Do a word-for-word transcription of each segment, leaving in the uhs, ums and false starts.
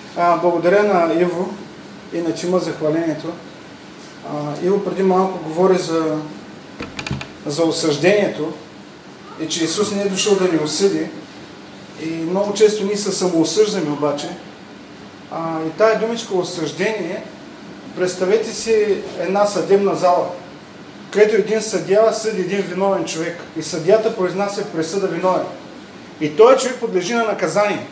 А, благодаря на Иво и на Тима за хвалението. А, Иво преди малко говори за, за осъждението и че Исус не е дошъл да ни осъди. И много често ние се самоосъждаме обаче. А, и тая думичка осъждение, представете си една съдебна зала, където един съдия съди един виновен човек и съдията произнася присъда виновен. И този човек подлежи на наказание.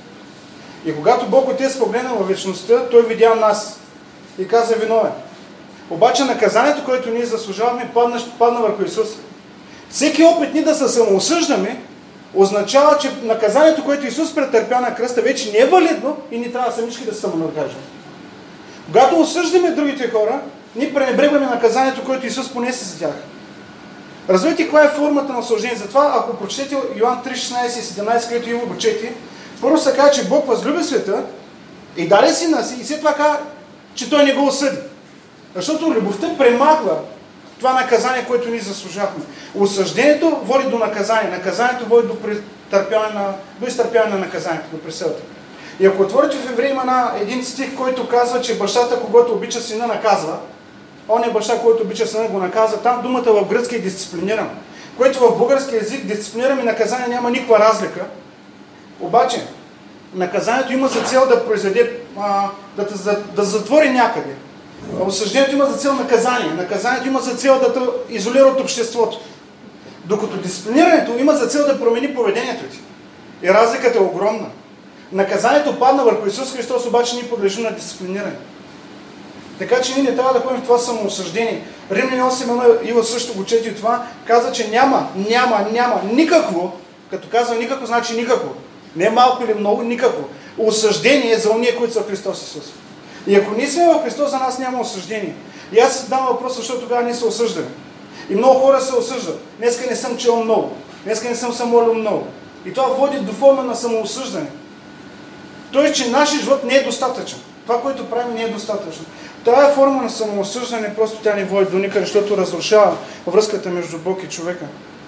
И когато Бог Отец погледна във вечността, Той видя нас и каза виновен. Обаче наказанието, което ние заслужаваме, падна, падна върху Исус. Всеки опит ни да се самоосъждаме означава, че наказанието, което Исус претърпя на кръста, вече не е валидно и ни трябва самички да се самонакажем. Когато осъждаме другите хора, ние пренебрегваме наказанието, което Исус понесе за тях. Разбирате каква е формата на осъждение. Затова, ако прочетете Йоан три, шестнайсет и седемнайсет, където Иво го чети, първо се казва, че Бог възлюби света и даде сина си, и след това казва, че Той не го осъди. Защото любовта премахва това наказание, което ние заслужахме. Осъждението води до наказание. Наказанието води до, на, до изтърпяване на наказанието, до присъдата. И ако отворите в Евреи има един стих, който казва, че бащата, когато обича сина, наказва, он е баща, който обича сина, го наказва, там думата в гръцки е дисциплиниран. Което в български език дисциплиниран и наказание няма никаква разлика. Обаче, наказанието има за цел да произведе, а, да, да, да затвори някъде. Осъждението има за цел наказание. Наказанието има за цел да те изолира от обществото. Докато дисциплинирането има за цел да промени поведението ти. И разликата е огромна. Наказанието падна върху Исус Христос, обаче ние подлежим на дисциплиниране. Така че ние не трябва да ходим в това самоосъждение. Римляни осем едно, Ива също го чети това, каза, че няма, няма, няма никакво, като казва никакво, значи никакво. Не малко или много, никакво. Осъждение за уния, които са в Христос Исус. И ако ние сме в Христос, за нас няма осъждение. И аз се задам въпрос, защото тогава ние се осъждаме. И много хора се осъждат. Днеска не съм чел много. Днеска не съм се молил много. И това води до форма на самоосъждане. Тоест, че нашия живот не е достатъчен. Това, което правим, не е достатъчно. Тая форма на самоосъждане просто тя не води до никъде, защото разрушава връзката между Бог и човека.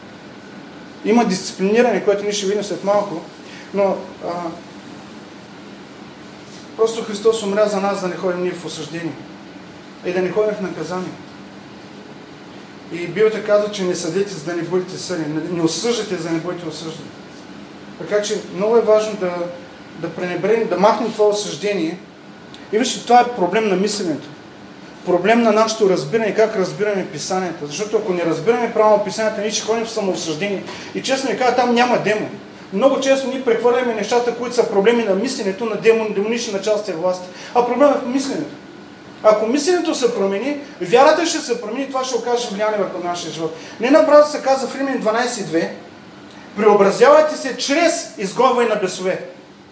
Има дисциплиниране, което ние ще видим след малко, но а, просто Христос умря за нас да не ходим ние в осъждение и да не ходим в наказание. И Библията казва, че не съдете, за да не бъдете съдени, не осъждате, за да не бъдете осъждани. Така че много е важно да, да пренебрегнем, да махнем това осъждение. И вижте, това е проблем на мисленето. Проблем на нашето разбиране, как разбираме писанията. Защото ако не разбираме правилно писанията, ние ще ходим в самоосъждение. И честно ви кажа, там няма демон. Много често ние прехвърляме нещата, които са проблеми на мисленето, на демон, демонични началства и власти. А проблемът е в мисленето. Ако мисленето се промени, вярата ще се промени, това ще окаже влияние върху нашия живот. Не направо се казва в Римляни дванайсет две, преобразявайте се чрез изгонване на бесове.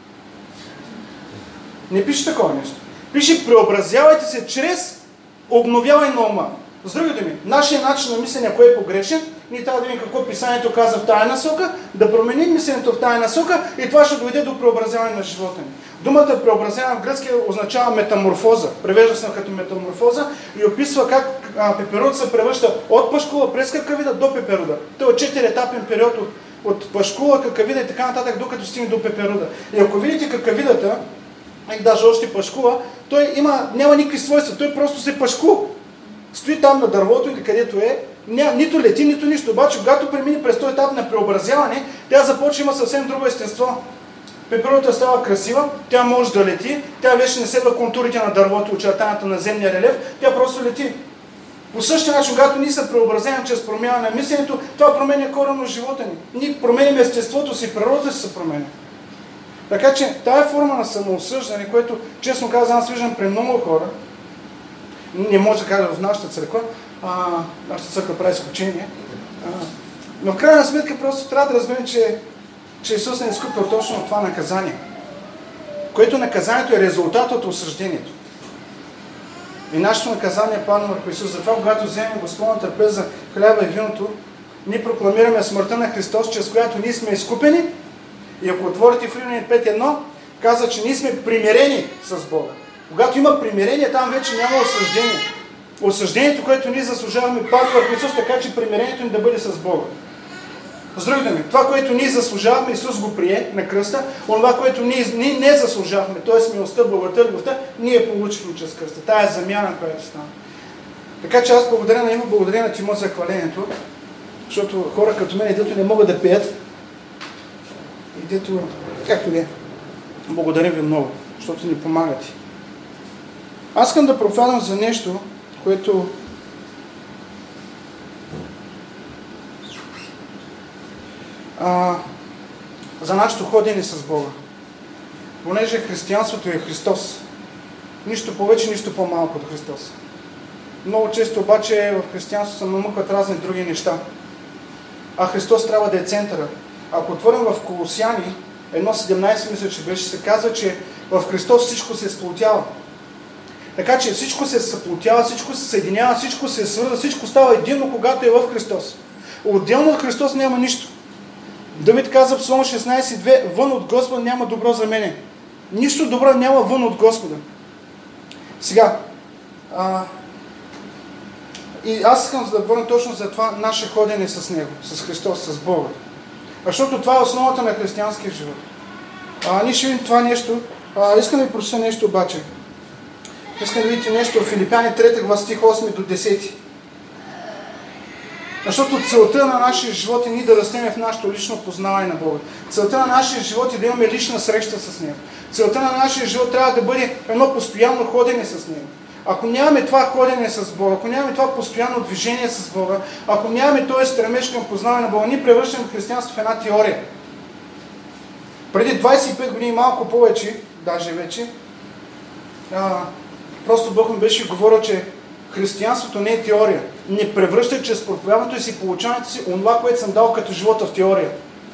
Не пише такова нещо. Пише, преобразявайте се чрез обновяване на ума. С други думи, нашия начин на мислене, ако е погрешен, ние трябва да видим какво писанието казва в тая насока, да променим мисленето в тая насока и това ще доведе до преобразяване на живота ни. Думата преобразяване в гръцки означава метаморфоза. Превежда се като метаморфоза и описва как а, пеперуда се превръща от пашкула през какавида до пеперуда. Това е четириетапен период от, от пашкула, какавида и така нататък, докато стигне до пеперуда. И ако видите какавидата, и даже още пашкула, той има, няма никакви свойства, той просто се пашкува. Стои там на дървото или където е, няма, нито лети, нито нищо. Обаче, когато премине през този етап на преобразяване, тя започва има съвсем друго естество. Пеперудата става красива, тя може да лети, тя вече не следва контурите на дървото, очертанията на земния релеф, тя просто лети. По същия начин, когато ние се преобразяваме чрез промяна на мисленето, това променя коренно живота ни. Ние променим естеството си, природата си се променя. Така че тая форма на самоосъждане, което честно казвам, аз виждам при много хора, не може да кажа в нашата църква, а, нашата църква прави изключение, а, но в крайна сметка просто трябва да разберем, че, че Исус не е изкупил точно от това наказание, което наказанието е резултат от осъждението. И нашето наказание е падна върху Исус. Затова, когато вземем Господната трапеза, хляба и виното, ние прокламираме смъртта на Христос, чрез която ние сме изкупени. И ако отворите в Римляни пет едно, казва, че ние сме примирени с Бога. Когато има примирение, там вече няма осъждение. Осъждението, което ние заслужаваме, пада върху Исус, така че примирението ни да бъде с Бога. С други думи, това, което ние заслужавахме, Исус го прие на кръста, онова, което ние, ние не заслужавахме, т.е. милостта, благодата, любовта, ние получихме чрез кръста. Тая е замяна, която стана. Така че аз благодаря на Иво, благодаря на Тимо за хвалението, защото хора като мен, дето не могат да пеят, и дето, както ли е, благодаря ви много, защото ни помагате. Аз искам да проповядам за нещо, което а, за нашето ходене с Бога. Понеже християнството е Христос. Нищо повече, нищо по-малко от Христос. Много често обаче в християнството се намъкват разни други неща. А Христос трябва да е центъра. Ако отворим в Колосяни едно седемнайсет, мисля, че беше, се казва, че в Христос всичко се сплотява. Така че всичко се съплотява, всичко се съединява, всичко се свързва, всичко става единно, когато е в Христос. Отделно от Христос няма нищо. Давид каза в Псалом шестнайсет две, вън от Господа няма добро за мене. Нищо добро няма вън от Господа. Сега, а, и аз искам да говоря точно за това наше ходене с Него, с Христос, с Бога. Защото това е основата на християнския живот. А, ние ще видим това нещо. А, искам да ви прочета нещо обаче. Искам да видите нещо в Филипяни трета глава стих осми до десети. Защото целта на нашия живот е ние да растем в нашето лично познаване на Бога. Целта на нашия живот е да имаме лична среща с Него. Целта на нашия живот трябва да бъде едно постоянно ходене с Него. Ако нямаме това ходене с Бога, ако нямаме това постоянно движение с Бога, ако нямаме този стремеж към познаване на Бога, ние превръщаме християнство в една теория. Преди двайсет и пет години, малко повече, даже вече, а, просто Бог ми беше говорил, че християнството не е теория. Не превръща чрез проповядването и си получаването си онова, което съм дал като живота в теория.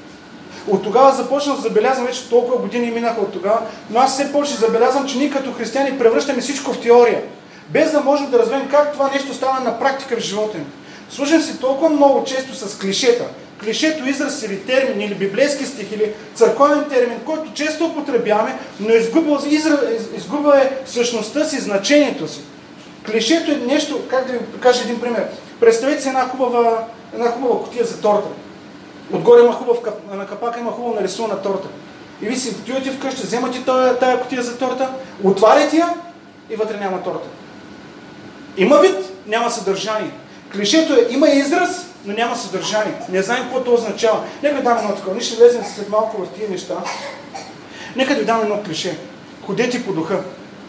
От тогава започнах да забелязвам, вече толкова години минаха от тогава, но аз все повече забелязвам, че ние като християни превръщаме всичко в теория. Без да можем да разберем как това нещо става на практика в живота ни. Служим си толкова много често с клишета. Клишето, израз или термин, или библейски стих, или църковен термин, който често употребяваме, но изгубва, изра... изгубва е същността си, значението си. Клишето е нещо, как да ви кажа един пример. Представете си една хубава, една хубава кутия за торта. Отгоре има хубав, на капака има хубаво нарисувана торта. И ви си отивате вкъщи, вземате тая, тая кутия за торта, отваряте я и вътре няма торта. Има вид, няма съдържание. Клишето е, има израз, но няма съдържание. Не знаем какво то означава. Нека да дам едно такова. Ние ще влезем след малко в тия неща. Нека да ви дам едно клише. Ходете по духа.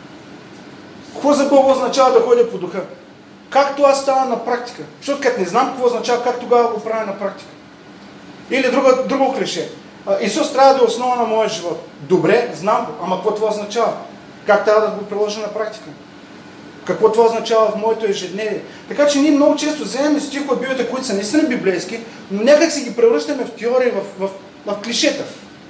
Какво за Бога означава да ходя по духа? Как това става на практика? Защото като не знам какво означава, как тогава го правя на практика? Или друго, друго клише. Исус трябва да е основа на моя живот. Добре, знам го. Ама какво това означава? Как трябва да го приложа на практика? Какво това означава в моето ежедневие? Така че ние много често вземем стихове от Библията, които са наистина библейски, но някак си ги превръщаме в теория, в, в, в клишета.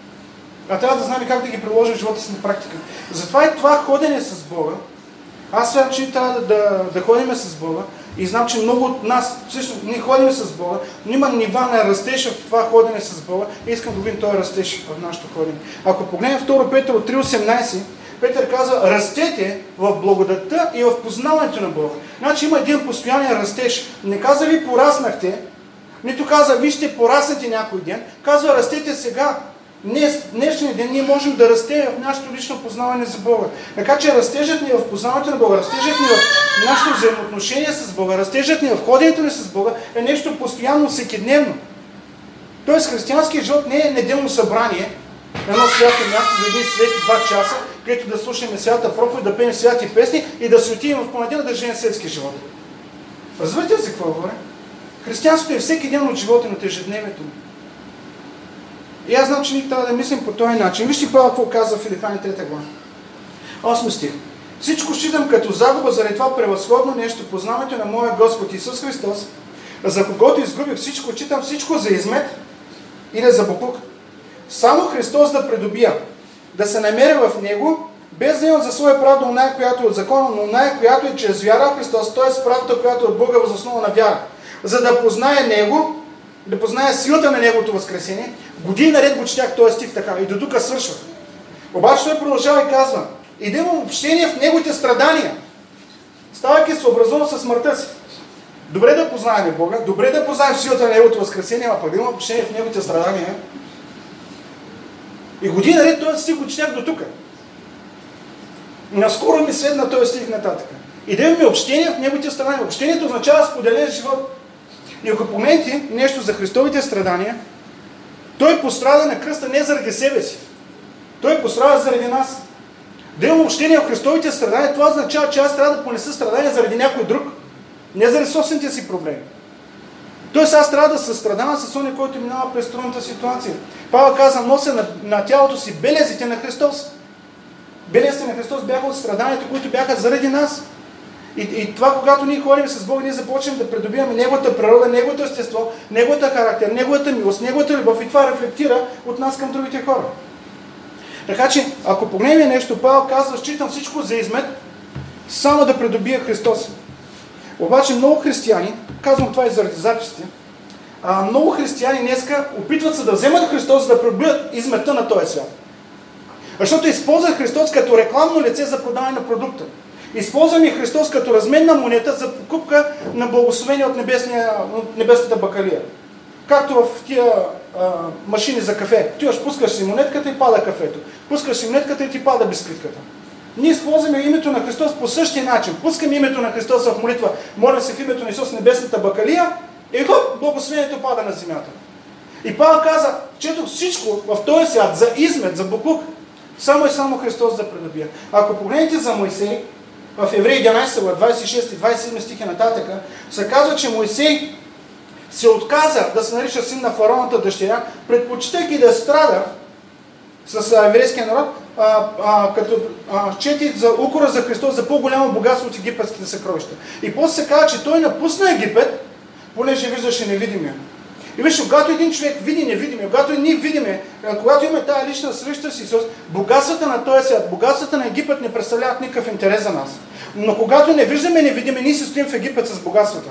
А трябва да знаем как да ги приложим в живота си на практика. Затова и това ходене с Бога. Аз смятам, че трябва да, да, да ходим с Бога и знам, че много от нас, всъщност, ние ходим с Бога, но има нива на растеж в това ходене с Бога и искам да видим този растеж в нашето ходене. Ако погледнем втора Петро три осемнайсет, Петър казва, растете в благодатта и в познаването на Бога. Значи има един постоянен растеж. Не казва ви пораснахте, нито казва вижте пораснете някой ден, казва растете сега. Днес, днешния ден ние можем да растем в нашето лично познаване за Бога. Така че растежът ни в познаването на Бога, растежът ни в нашето взаимоотношение с Бога, растежът ни в ходенето ни с Бога е нещо постоянно, всекидневно. Тоест християнският живот не е неделно събрание, едно свято място за един свети два часа, където да слушаме свята проповед, да пеем святи песни и да се отидем в понеделник да живеем светски живот. Разбирате ли за какво говоря? Християнството е всеки ден от живота на ежедневието ни. И аз знам, че ние трябва да мислим по този начин. Вижте Павел какво казва в Филипяни трета глава. осми стих. Всичко считам като загуба заради това превъзходно нещо, познаването на моя Господ Исус Христос, за когото изгубих всичко, считам всичко за измет или за боклук. Само Христос да придобия, да се намеря в Него, без да имам за своя правда оная, която е от закона, но оная, която е чрез вяра в Христос, т.е. правдата, която е от Бога въз основа на вяра. За да позная Него, да позная силата на Неговото възкресение. Години наред го четях този стих така и до тук свършва. Обаче той продължава и казва, и да имам общение в Неговите страдания, ставайки съобразено със смъртта си. добре да познаем Бога, добре да познаем силата на Неговото възкресение, а пък да има общение в Неговите страдания. И година наред този стих го четях до тук. Наскоро ми седна този стих нататък. И да имаме общение в Неговите страдания. Общението означава споделен живот. И ако помните нещо за Христовите страдания, Той пострада на кръста не заради себе си. Той пострада заради нас. Да имам общение в Христовите страдания, това означава, че аз трябва да понеса страдания заради някой друг. Не заради собствените си проблеми. Тоест аз трябва да състрадавам с оня, който минава през трудната ситуация. Павел каза, нося на, на тялото си белезите на Христос. Белезите на Христос бяха от страданията, които бяха заради нас. И, и това, когато ние ходим с Бога, ние започнем да придобиваме Неговата природа, Неговото естество, Неговата характер, Неговата милост, Неговата любов и това рефлектира от нас към другите хора. Така че, ако погледнем нещо, Павел казва, считам всичко за измет, само да придобия Христос. Обаче много християни, казвам това и заради записите, а, много християни днеска опитват се да вземат Христос, за да придобият измета на този свят. Защото използват Христос като рекламно лице за продаване на продукта. Използваме Христос като разменна монета за покупка на благословение от, от небесната бакалия. Както в тия а, машини за кафе. Ти още пускаш си монетката и пада кафето. Пускаш си монетката и ти пада бисквитката. Ние използваме името на Христос по същия начин. Пускаме името на Христос в молитва. Моля се в името на Исус небесната бакалия и хоп, благословението пада на земята. И Павел каза, чето всичко в този свят за измет, за буклук, само и само Христос да придобия. Ако погледнете за Моисей, в Евреи единайсета глава, двайсет и шести и двайсет и седми стихи нататък, се казва, че Моисей се отказа да се нарича син на фараоната дъщеря, предпочитайки да страда с еврейския народ, а, а, като а, чети за укора за Христос за по-голямо богатство от египетските съкровища. И после се казва, че той напусна Египет, понеже виждаше невидимия. И виж, когато един човек види невидимия, когато ние видиме, когато имаме тази лична среща с Исус, богатствата на този свят, богатствата на Египет не представляват никакъв интерес за нас. Но когато не виждаме невидимия, ние се стоим в Египет с богатствата.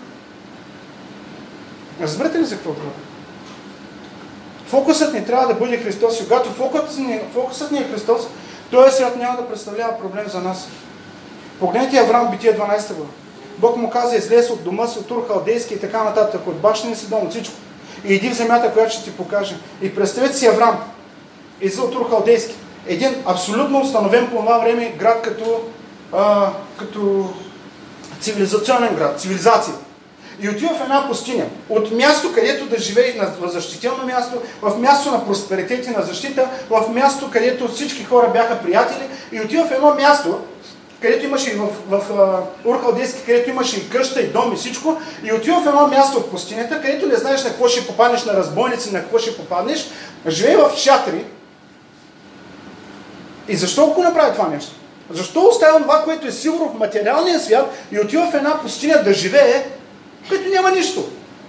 Разберете ли за какво говоря? Фокусът ни трябва да бъде Христос. И когато фокусът ни, фокусът ни е Христос, този свят няма да представлява проблем за нас. Погледнете Авраам, Битие дванайсета глава. Бог му каза, излез от дома си, от Ур Халдейски и така нататък, от бащиния си дом, от всичко. И иди в земята, която ще ти покаже. И представете си Авраам, излез от Ур Халдейски. Един абсолютно установен по това време град като, а, като цивилизационен град, цивилизация. И отива в една пустиня. От място, където да живее на защитено място, в място на просперитет и на защита, в място, където всички хора бяха приятели. И отива в едно място, където имаше и в, в, в Ур Халдейски, където имаше и къща, и дом, и всичко. И отива в едно място в пустинята, където не знаеш на какво ще попаднеш, на разбойници, на какво ще попаднеш. Живее в шатри. И защо го направи това нещо? Защо оставя това, което е сигурно в материалния свят и отива в една пустиня да живее, където няма нищо?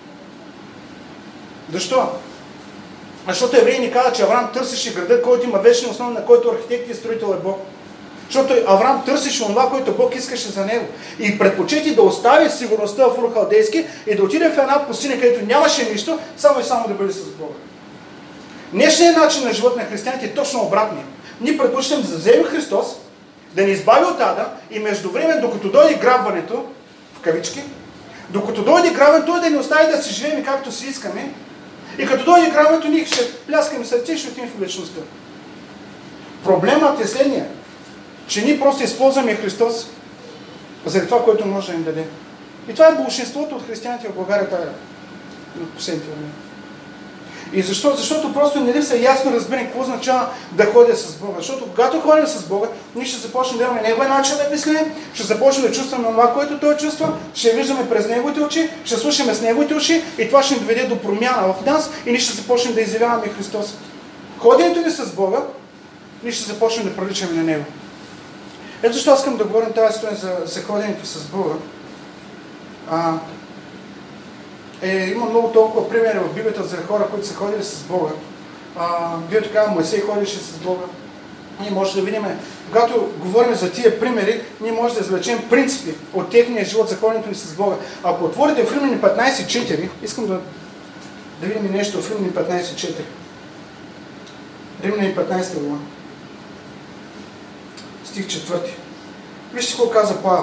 Защо? Защото евреи ни казват, че Авраам търсеше града, който има вечна основа, на който архитект и строител е Бог. Защото Авраам търсеше това, което Бог искаше за него. И предпочети да остави сигурността в Ур Халдейски и да отиде в една пустиня, където нямаше нищо, само и само да бъде с Бога. Днешният начин на живот на християните е точно обратния. Ние предпочитаме да вземем Христос, да ни избави от ада и междувременно, докато дойде грабването, в кавички, докато дойде грабването, той да ни остави да си живеем както си искаме, и като дойде грабването, ние ще пляскаме сърце и ще отидем в вечността. Проблемът е следния, че ние просто използваме Христос заради това, което може да им даде. И това е болшинството от християните в България тази от последните времена. И защо? Защото просто не ли са ясно разбиране какво означава да ходя с Бога. Защото когато ходим с Бога, ние ще започнем да имаме Неговия начин на мислене, ще започнем да чувстваме това, което Той чувства, ще виждаме през Неговите очи, ще слушаме с Неговите уши и това ще ни доведе до промяна в нас и ние ще започнем да изявяваме Христос. Ходенето ни с Бога, ние ще започнем да приличаме на Него. Ето защо искам да говорим тази история за, за ходенето с Бога. А, Е, има много толкова примери в Библията за хора, които са ходили с Бога. Библията казва, Моисей ходеше с Бога. Ние може да видим, когато говорим за тия примери, ние може да извлечем принципи от техния живот за ходенето ни с Бога. Ако отворите в Римляни петнайсет четири, искам да, да видим нещо в Римляни петнайсет четири. Римляни петнайсета глава. Стих четвърти. Вижте какво каза Павел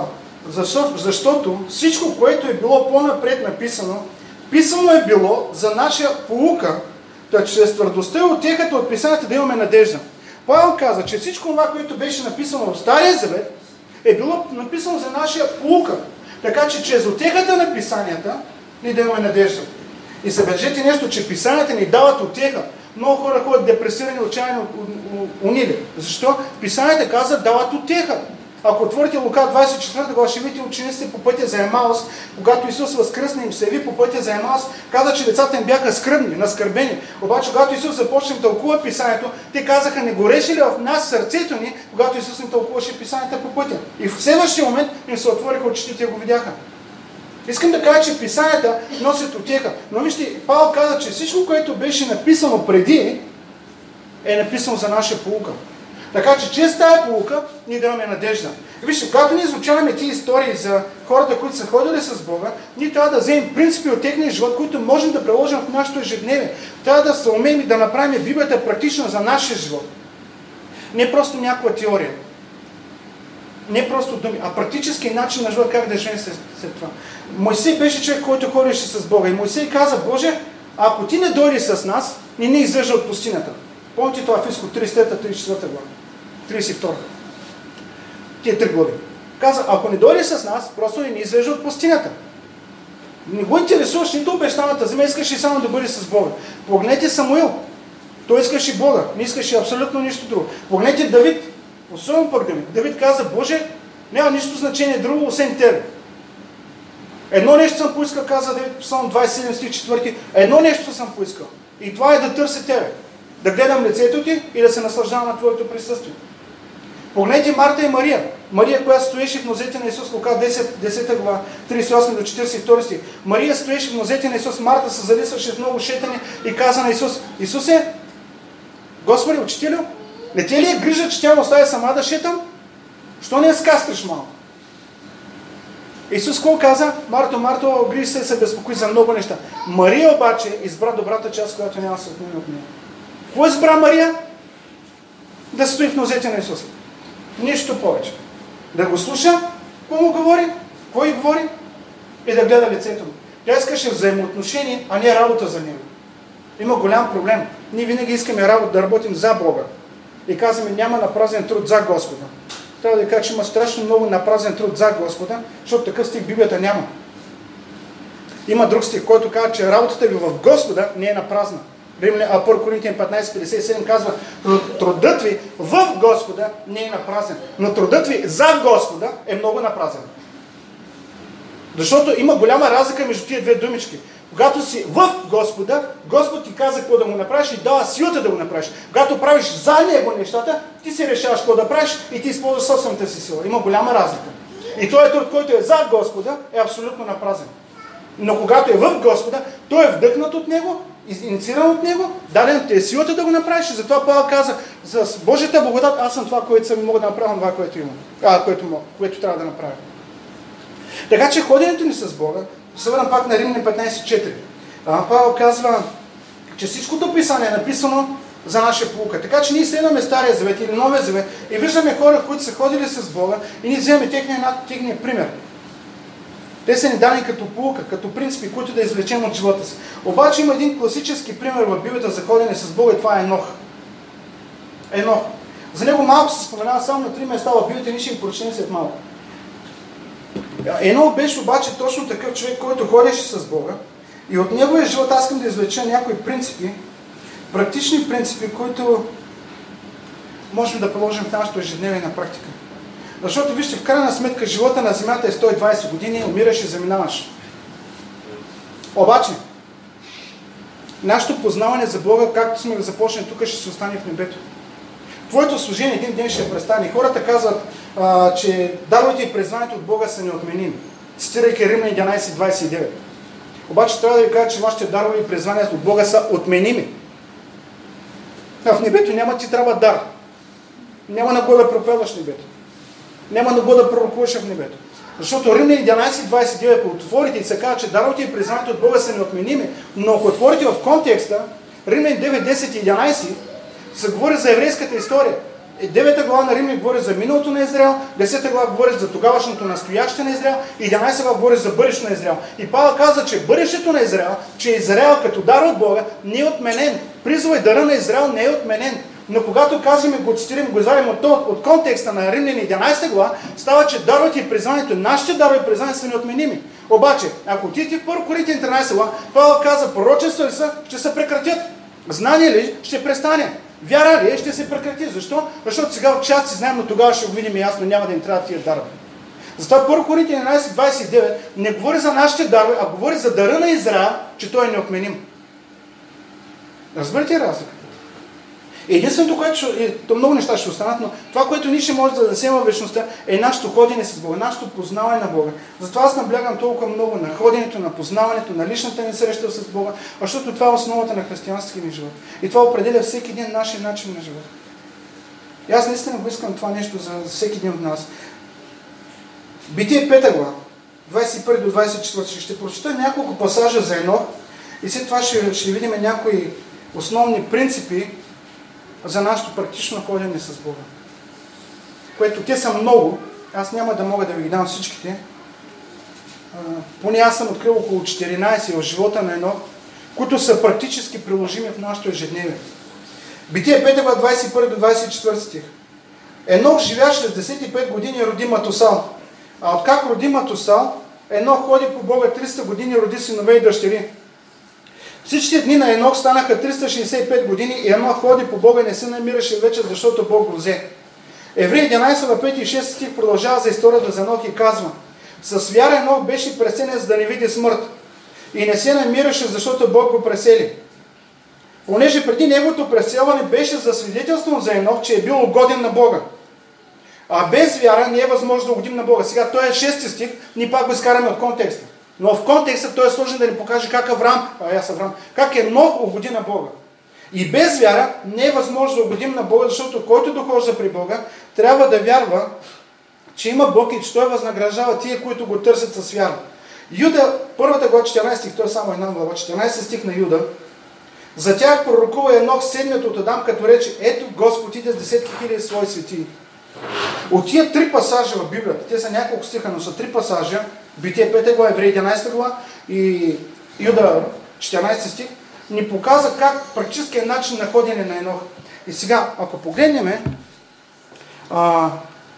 Защо, защото всичко, което е било по-напред написано, писано е било за наша поука, да чрез твърдостта и утехата от писанията да имаме надежда. Павел каза, че всичко това, което беше написано в Стария Завет, е било написано за нашия поука. Така че чрез утехата на писанията ни да имаме надежда. И забележете нещо, че писанията ни дават утеха. Много хора ходят депресирани, отчаяни, унили. Защо? Писанията казват, дават утеха. Ако отворите Лука двадесет и четвърта глава, ще видите учениците по пътя за Емаус, когато Исус възкръсна им се яви по пътя за Емаус, каза, че децата им бяха скръбни, наскърбени. Обаче, когато Исус започна да тълкува писанието, те казаха, не гореше ли в нас сърцето ни, когато Исус им тълкуваше писанията по пътя. И в следващия момент им се отвориха очите и го видяха. Искам да кажа, че писанията носят утеха. Но вижте, Павел каза, че всичко, което беше написано преди, е написано за наша поука. Така че чрез тая поука ние даваме надежда. И вижте, когато ние изучаваме тези истории за хората, които са ходили с Бога, ние трябва да вземем принципи от техния живот, които можем да приложим в нашето ежедневие. Трябва да се умеем и да направим Библията практична за нашия живот. Не просто някаква теория. Не просто думи, а практически начин на живот, как да живеем след, след това. Мойсей беше човек, който ходеше с Бога. И Мойсей каза, Боже, ако ти не дойдеш с нас, ни не извежда от пустинята. Помните това в Изход тридесет и трета тридесет и четвърта глава? тридесет и втора. Тия три глави. Каза, ако не дойдеш с нас, просто ни извежда от пустинята. Не го интересуваш нито обещаната земя, искаше само да бъде с Бога. Погледнете Самуил. Той искаше Бога, не искаше абсолютно нищо друго. Погледнете Давид. Особено пък Давид. Давид каза, Боже, няма нищо значение друго, освен Тебе. Едно нещо съм поискал, каза Давид, Псалм двадесет и седем стих четвърти. Едно нещо съм поискал. И това е да търся Тебе. Да гледам лицето Ти и да се наслаждавам на Твоето присъствие. Погледнете Марта и Мария. Мария, която стоеше в нозете на Исус, Лука десета глава, тридесет и осми до четиридесет и втори стих. Мария стоеше в нозете на Исус, Марта се залисваше в много шетане и каза на Исус, Исусе, Господи, учителю, не те ли е грижа, че тя ме оставя сама да шетам? Що не я скастриш малко? Исус какво каза? Марто, Марто, грижи се и се безпокои за много неща. Мария обаче избра добрата част, която няма да се отмине от нея. Какво избра Мария? Да стои в нозете на Исус. Нищо повече. Да го слуша, какво му говори, какво й говори и да гледа лицето му. Тя искаше взаимоотношение, а не работа за него. Има голям проблем. Ние винаги искаме работа, да работим за Бога. И казваме, няма напразен труд за Господа. Трябва да кажа, че има страшно много напразен труд за Господа, защото такъв стих в Библията няма. Има друг стих, който казва, че работата ви в Господа не е напразна. А първо Коринтияни петнадесет петдесет и седем казва, трудът ви в Господа не е напразен, но трудът ви за Господа е много напразен. Защото има голяма разлика между тия две думички. Когато си в Господа, Господ ти каза какво да му направиш и дава силата да го направиш. Когато правиш за Него нещата, ти си решаваш какво да правиш и ти използваш собствената си сила. Има голяма разлика. И този труд, който е за Господа, е абсолютно напразен. Но когато е в Господа, той е вдъхнат от Него, иницииран от Него, даден ти е силата да го направиш и затова Павел каза, с Божията благодат аз съм това, което съм мога да направя, това, което имам, а, което, мога, което трябва да направя. Така че ходенето ни с Бога, се върнем пак на Римляни петнадесет четири. Павел казва, че всичкото писание е написано за наша поука. Така че ние следваме Стария Завет или Новия Завет и виждаме хора, които са ходили с Бога и ние вземем техния, техния пример. Те са ни дани като поука, като принципи, които да извлечем от живота си. Обаче има един класически пример в Библията за ходене с Бога и това е Енох. Енох. За него малко се споменава само на три места в Библията, ние ще им прочетем след малко. Енох беше обаче точно такъв човек, който ходеше с Бога и от неговия живот аз искам да извлеча някои принципи, практични принципи, които можем да приложим в нашето ежедневие на практика. Защото вижте, в крайна сметка живота на земята е сто и двадесет години, умираш и заминаваш. Обаче, нашето познаване за Бога, както сме го започнали тук, ще се остане в небето. Твоето служение един ден ще престане. Хората казват, а, че даровете и призванието от Бога са неотменими. Цитирайки Римляни единадесет двадесет и девет. Обаче трябва да ви кажа, че вашите дарове и призвания от Бога са отменими. А в небето няма ти трябва дар. Няма на кой да проповядваш небето. Няма на кой да пророкуваш в небето. Защото Римляни единадесет двадесет и девет, ако отворите и се казва, че даровете и призванието от Бога са неотменими, но ако отворите в контекста, Римляни девет, десет и единадесет, се говори за еврейската история. девета глава на Римляни говори за миналото на Израел, десета глава говори за тогавашното настояще на Израел и единадесета глава говори за бъдещето на Израел. И Павел каза, че бъдещето на Израел, че Израел като дар от Бога не е отменен. Призва и дара на Израел не е отменен. Но когато казваме, го цитирам, го извадим от, от контекста на Римляни единадесета глава, става, че даровете и призванието, нашите дарове и призвания са неотменими. Обаче, ако отидете в първо Коринтияни тринадесета глава, Павел каза, пророчества ли са, ще се прекратят. Знание ли ще престане. Вяра ли ще се прекрати. Защо? Защото сега от части знаем, но тогава ще го видим ясно, няма да им трябва тия дарове. Затова първо Коринтияни единадесет двадесет и девет не говори за нашите дарове, а говори за дара на Израел, че той е неотменим. Разберете разлика? Единственото, което ще, то много неща ще останат, но това, което ние ще може да донесем във вечността, е нашето ходене с Бога, нашето познаване на Бога. Затова аз наблягам толкова много на ходенето, на познаването, на личната ни среща с Бога, защото това е основата на християнския ни живот. И това определя всеки един нашия начин на живот. И аз наистина го искам това нещо за всеки един от нас. Битие пета глава, двадесет и първи до двадесет и четвърти. Ще прочита няколко пасажа за Енох и след това ще, ще видим някои основни принципи за нашето практично ходене с Бога. Което те са много, аз няма да мога да ви ги дам всичките. Поне аз съм открил около четиринадесет в живота на Енох, които са практически приложими в нашето ежедневие. Битие пета глава, двадесет и първи до двадесет и четвърти стих. Енох живя шестдесет и пет години и роди Матусал. А откак роди Матусал, Енох ходи по Бога триста години и роди синове и дъщери. Всичките дни на Енох станаха триста шейсет и пет години и Енох ходи по Бога и не се намираше вече, защото Бог го взе. Евреи единадесет, пети и шести стих продължава за историята за Енох и казва: с вяра Енох беше преселен, за да не види смърт. И не се намираше, защото Бог го пресели. Понеже преди неговото преселване беше засвидетелствано за Енох, че е бил угоден на Бога. А без вяра не е възможно да угодим на Бога. Сега той е шести стих, ние пак го изкараме от контекста. Но в контекста той е сложен да ни покаже как Аврам, а аз Аврам, как Енох угоди на Бога. И без вяра не е възможно да угодим на Бога, защото който дохожда при Бога, трябва да вярва, че има Бог и че той възнаграждава тия, които го търсят с вяра. Юда, първата глава, четиринадесети стих, той е само една глава, четиринадесети стих на Юда. За тях пророкува Енох седмият от Адам, като рече: ето Господ иде с десетки хиляди свои светии. От тия три пасажа в Библията, те са няколко стиха, но са три пасажа, Битие пета глава, Евреи единадесета глава и Юда четиринадесети стих, ни показва как практически е начин на ходене на Енох. И сега, ако погледнем, а,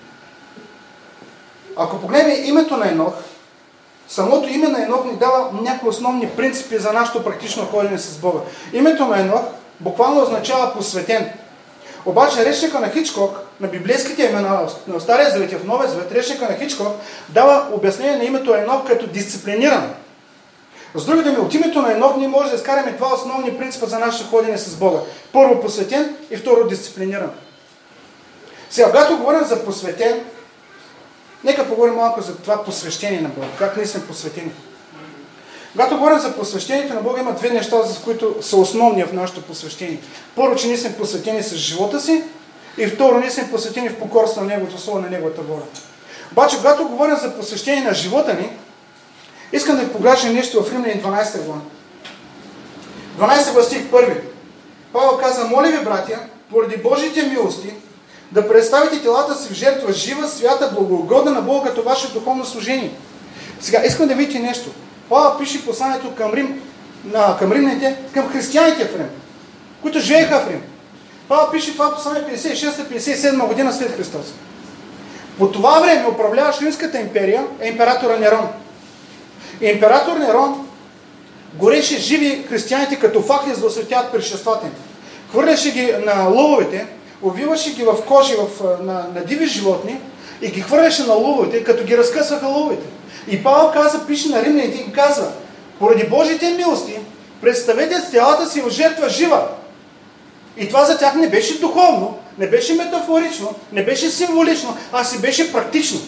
ако погледнем името на Енох, самото име на Енох ни дава някои основни принципи за нашето практично ходене с Бога. Името на Енох буквално означава посветен. Обаче речника на Хичкок, на библейските имена на Стария Завет и в Новия Завет, речника на Хичкок дава обяснение на името Енох като дисциплиниран. С други думи, от името на Енох ние може да изкараме два основни принципа за нашето ходене с Бога. Първо посветен и второ дисциплиниран. Сега, когато говорим за посветен, нека поговорим малко за това посвещение на Бога. Как ние сме посветени? Когато говорим за посвещението на Бога, има две неща, за които са основни в нашето посвещение. Първо, че ние сме посветени с живота си и второ, ние сме посветени в покорство на Неговото Слово, на Неговата воля. Обаче, когато говорим за посвещение на живота ни, искам да ви покажа нещо в Римляни дванадесета глава. дванадесета глава стих първи. Павел каза: моля ви, братя, поради Божиите милости, да представите телата си в жертва жива, свята, благоугодна на Бога като ваше духовно служение. Сега, искам да видите нещо. Павел пише посланието към Рим, на, към римляните, към християните в Рим, които живееха в Рим. Павел пише това послание петдесет и шеста петдесет и седма година след Христос. По това време управляващ Римската империя е императора Нерон. И император Нерон гореше живи християните като факли, за да осветят пришествата им. Хвърляше ги на лъвовете, увиваше ги в кожи в, на, на диви животни и ги хвърляше на лъвовете, като ги разкъсваха лъвовете. И Павел каза, пише на римляните и казва: поради Божиите милости, представете телата си в жертва жива. И това за тях не беше духовно, не беше метафорично, не беше символично, а си беше практично.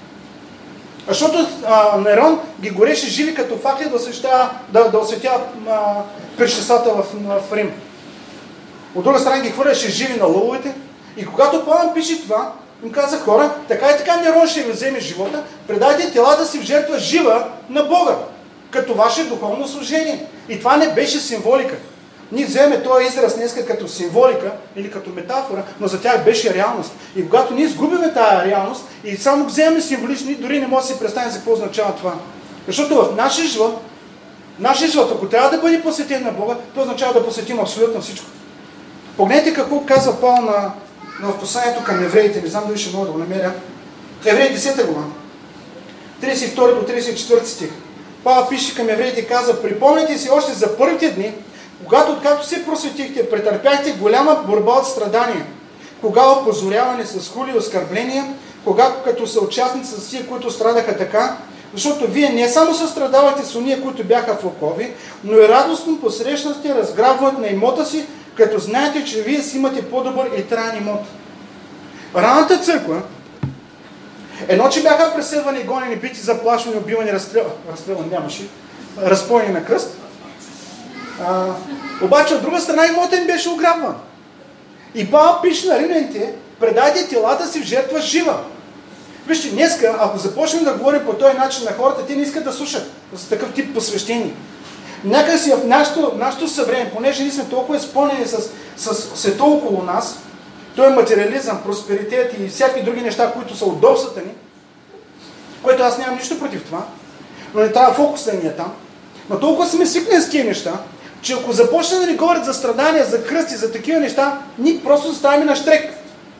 Защото а, Нерон ги гореше живи като факли да осветя, да, да осветя а, пришествата в, в Рим. От друга страна ги хвърляше живи на лъвовете. И когато Павел пише това, им каза: хора, така и така Нерон ще ви вземе живота, предайте телата си в жертва жива на Бога, като ваше духовно служение. И това не беше символика. Ние вземе този израз днеска като символика или като метафора, но за тях беше реалност. И когато ние изгубиме тази реалност и само вземем символично, дори не може да си представим за какво означава това. Защото в нашия живот, нашия живот, ако трябва да бъде посветен на Бога, то означава да посветим абсолютно всичко. Погледнете какво казва Павел на, на в посланието към евреите, не знам дали ще мога да го намеря. Евреи десета глава, тридесет и втори до тридесет и четвърти стих. Павел пише към евреите и казва: припомняйте си още за първите дни, когато откакто се просветихте, претърпяхте голяма борба от страдания, кога опозоряване с хули и оскърбления, когато като съучастници с тия, които страдаха така, защото вие не само състрадавате с уния, които бяха в окови, но и радостно посрещнахте разграбването на имота си, като знаете, че вие си имате по-добър и траен имот. Ранната църква, едно, че бяха преследвани, гонени, бити, заплашвани, убивани, разстрелвани, разстрелвани нямаше, разпънени на кръст. А, обаче от друга страна имота им беше ограбван. И Павел пише на римляните: предайте телата си в жертва жива. Вижте, днеска, ако започнем да говорим по този начин на хората, те не искат да слушат за такъв тип посвещение. Някак си в нашето, нашето съвремие, понеже ние сме толкова изпълнени с, с света около нас, той е материализъм, просперитет и всякакви други неща, които са удобствата ни, което аз нямам нищо против това, но не трябва фокус да ни е там. Но толкова сме свикнали с тия неща, че ако започнем да ни говорят за страдания, за кръсти, за такива неща, ние просто заставаме на щрек.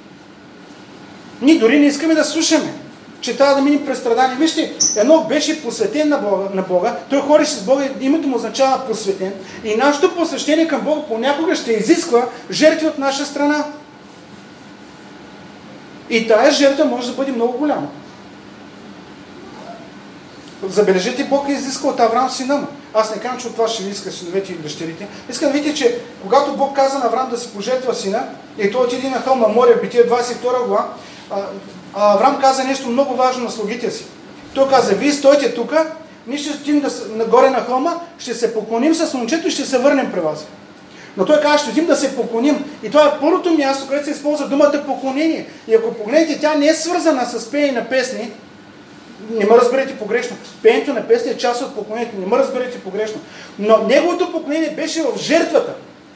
Ние дори не искаме да слушаме, че трябва да минем през страдания. Вижте, едно беше посветен на Бога, на Бога, той ходеше с Бога, името му означава посветен, и нашето посвещение към Бога понякога ще изисква жертви от наша страна. И тая жертва може да бъде много голяма. Забележете, Бог е изискал от Авраам сина му. Аз не казвам, че от това ще ви иска синовете и дъщерите. Искам да видите, че когато Бог каза на Авраам да си пожертва сина, и той отиде на хълма Мория, Битие двадесет и втора глава, Авраам каза нещо много важно на слугите си. Той каза: вие стойте тук, ние ще отидем да, нагоре на хълма, ще се поклоним с момчето и ще се върнем при вас. Но той каза: ще отидем да се поклоним. И това е първото място, където се използва думата поклонение. И ако погледнете, тя не е свързана с пеене на песни. Не ме разберете погрешно. Пеенето на песни е част от поклонението. Не ме разберете погрешно. Но неговото поклонение беше в жертвата.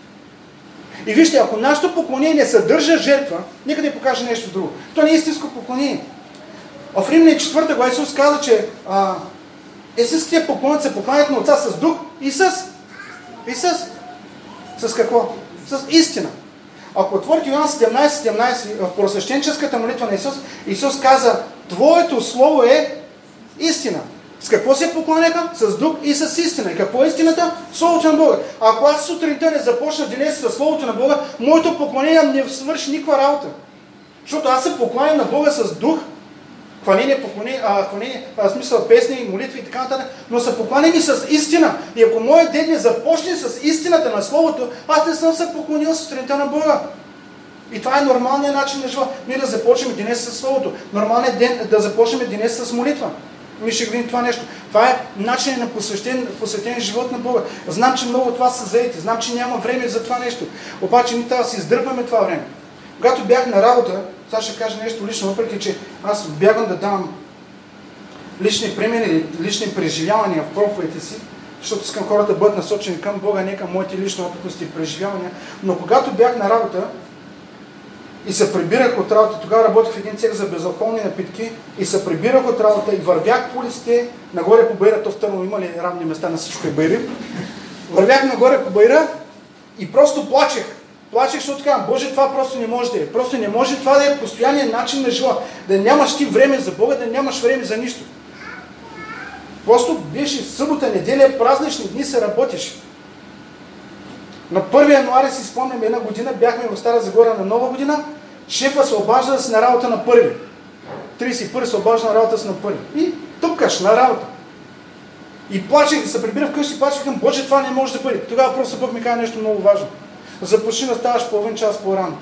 И вижте, ако нашето поклонение съдържа жертва, нека да ви покажа нещо друго. То не е истинско поклонение. В Римляни четвърта глава Исус каза, че а, истинските поклонници се покланят на Отца с дух и с... И с... С какво? С истина. Ако отворите Йоан седемнадесет седемнадесет, в просвещенческата молитва на Исус, Исус каза: Твоето слово е истина. С какво се поклоняха? С дух и с истина. И какво е истината? Словото на Бога. А ако аз сутринта не започна деня с Словото на Бога, моето поклонение не свърши никаква работа. Защото аз се поклоням на Бога с дух, хваление, поклонение, а, хваление, а, смисъл песни, молитви и така нататък, но се поклоням и с истина. И ако моят ден не започне с истината на Словото, аз не съм се поклонил сутринта на Бога. И това е нормалният начин на живота. Ние да започнем деня с Словото. Нормалният ден да започнем деня с молитва. Ние ще видим това нещо. Това е начин на посветен, посветен живот на Бога. Знам, че много от вас са заети. Знам, че няма време за това нещо. Обаче ние трябва да си издърпаме това време. Когато бях на работа, сега ще кажа нещо лично, въпреки че аз бягам да давам лични примери, лични преживявания в проповедите си, защото искам хората да бъдат насочени към Бога, не към моите лични опитности и преживявания. Но когато бях на работа и се прибирах от работа, тогава работих в един цех за безалкохолни напитки и се прибирах от работа и вървях по улиците, нагоре по Байра, то в Търново има ли равни места на всичко е Байри, вървях нагоре по Байра и просто плачех. Плачех, защото казвам: Боже, това просто не може да е. Просто не може това да е постоянен начин на живота. Да нямаш ти време за Бога, да нямаш време за нищо. Просто беше събота, неделя, празнични дни се работиш. На първи януари си спомням една година, бяхме в Стара Загора на Нова година, шефа се обажда да си на работа на първи. тридесет и първи се обажда на работа си на първи. И тупкаш на работа. И плачех, да се прибира вкъщи, плачех към: Боже, това не може да бъде. Тогава просто Бог ми каза нещо много важно. Започни да ставаш половин час по-рано.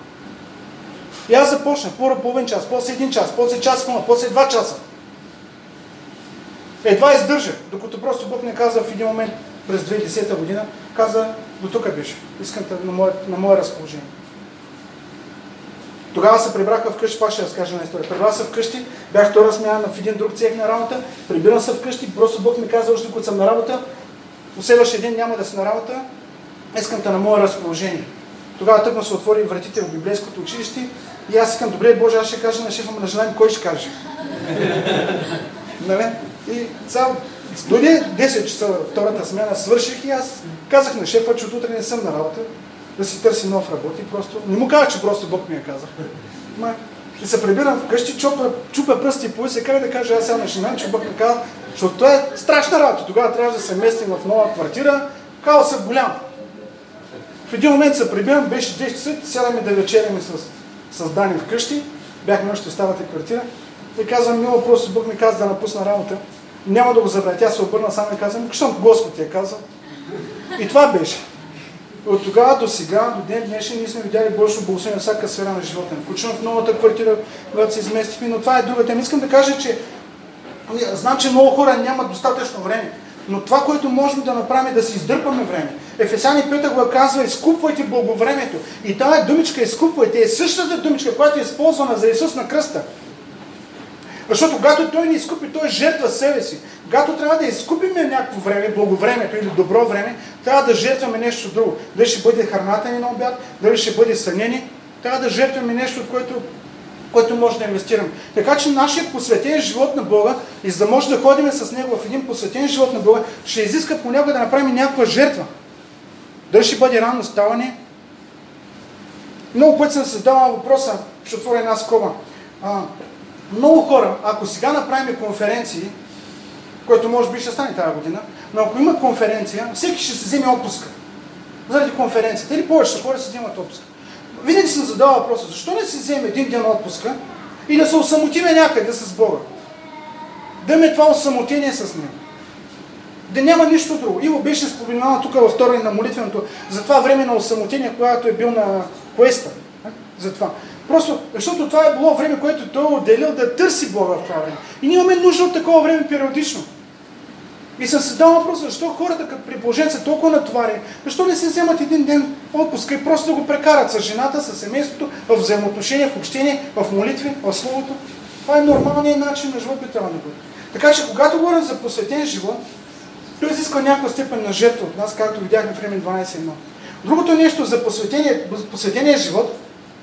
И аз започнах първо половин час, после един час, после час, после два часа. Едва издържах, докато просто Бог не каза в един момент през две хиляди и десета година, каза: до тук беше, искам на мое, на мое разположение. Тогава се прибраха вкъщи, пак ще разкажа една история. Прибрах се вкъщи, бях втора смяна в един друг цех на работа, прибирам се вкъщи, просто Бог ми каза, още когато съм на работа, в следващия ден няма да си на работа, искам те на мое разположение. Тогава тъкно се отвори вратите в библейското училище и аз искам, добре, Боже, аз ще кажа на шефа му на жена ми, кой ще каже? Нали? И цял, дойде десет часа втората смяна, свърших и аз казах на шефа, че от утре не съм на работа, да си търси нов работи. Просто не му казах, че просто Бог ми я каза. Ма, и се прибирам вкъщи, чупа, чупа пръсти по се, как да кажа аз сега на жена, че Бог ми каза, защото това е страшна работа. Тогава трябваше да се местим в нова квартира, казал се голям. В един момент се прибирам, беше десет часа, сядаме да вечеряме с, с Дани вкъщи, бяхме още в старата квартира и казвам, мило, просто Бог ми каза да напусна работа. Няма да го забравя. Тя се обърна сам и каза, защото Господ ти е казал. И това беше. От тогава до сега, до ден днешен, ние сме видяли Божието благословение на всяка сфера на живота. Включително в новата квартира, когато се изместихме, но това е друга тема. Искам да кажа, че знам, че много хора нямат достатъчно време, но това, което можем да направим е да си издърпаме време. Ефесяни пета го казва, изкупвайте благовремето. И тази думичка изкупвайте е същата думичка, която е използвана за Исус на кръста. Защото когато Той ни изкупи, Той жертва себе си. Когато трябва да изкупим някакво време, благовремето или добро време, трябва да жертваме нещо друго. Дали ще бъде храната ни на обяд, дали ще бъде сънение, трябва да жертваме нещо, от което, което може да инвестираме. Така че нашия посветен живот на Бога, и за да може да ходим с Него в един посветен живот на Бога, ще изиска понякога да направим някаква жертва. Дали ще бъде ранно ставане. Много пъти съм задавал въпроса, ще отворя една скоба. А, много хора, ако сега направим конференции, което може би ще стане тази година, но ако има конференция, всеки ще се вземе отпуска. Заради конференцията. Или повечето хора се вземат отпуска. Винаги съм задавал въпроса, защо не се вземе един ден отпуска и да се осамотиме някъде с Бога? Да ме това осамотение с Него. Да няма нищо друго. Иво беше споменала тук във втора на молитвеното за това време на осамотение, когато е бил на квеста. За това. Просто, защото това е било време, което Той е отделил да търси Бога в това време. И ние имаме нужда от такова време периодично. И съм се дал въпроса, защо хората като при положение са толкова натоварени, защо не се вземат един ден отпуска и просто да го прекарат с жената, с семейството, в взаимоотношения, в общение, в молитви, в Словото. Това е нормалният начин на живот, би трябва да бъде. Така че, когато говорим за посветен живот, той изисква някаква степен на жертва от нас, както видяхме в Римляни дванайсет едно. Другото нещо за посветения живот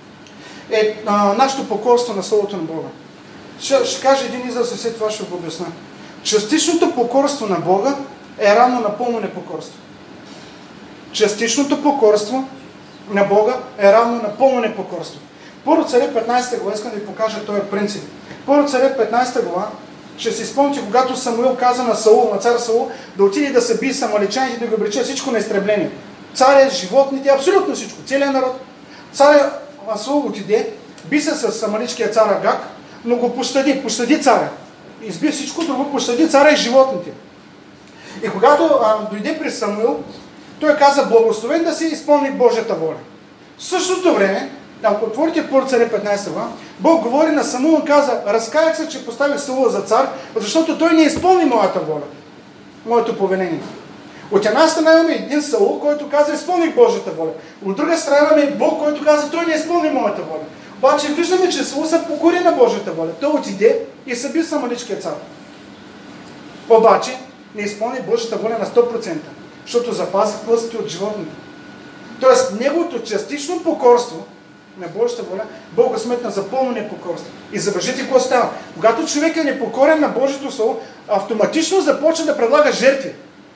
е а, нашето покорство на Словото на Бога. Ще, ще кажа един израз и след това ще го обясня. Частичното покорство на Бога е равно на пълно непокорство. Частичното покорство на Бога е равно на пълно непокорство. Първо Царе петнайсета глава, искам да ви покажа този принцип. Първо Царе петнайсета глава, ще си спомните, когато Самуил каза на Саул, на цар Саул, да отиде да се бие с амаличаните и да го обрече всичко на изтребление. Царя, животните, абсолютно всичко, целият народ. Царя Саул отиде, би се с амаличкия цар Агаг, но го пощади, пощади царя. Изби всичко друго, пощади царя и животните. И когато а, дойде при Самуил, той каза, благословен да се изпълни Божията воля. В същото време, ако отворите Първо Царе петнайсета глава, Бог говори на Самуил и каза, разкаях се, че поставих Саула за цар, защото той не изпълни моята воля, моето повеление. От една страна имаме един Саул, който каза, изпълних Божията воля. От друга страна имаме Бог, който каза, той не изпълни моята воля. Обаче виждаме, че Саул се покори на Божията воля. Той отиде и се би с амаличкия цар. Обаче не изпълни Божията воля на сто процента, защото запази тлъстите от животните. Тоест, неговото частично покорство на Божията воля, Бог го сметна за пълно непокорство. И забележите какво става. Когато човек е непокорен на Божието Слово, автоматично започва да предлага жертви.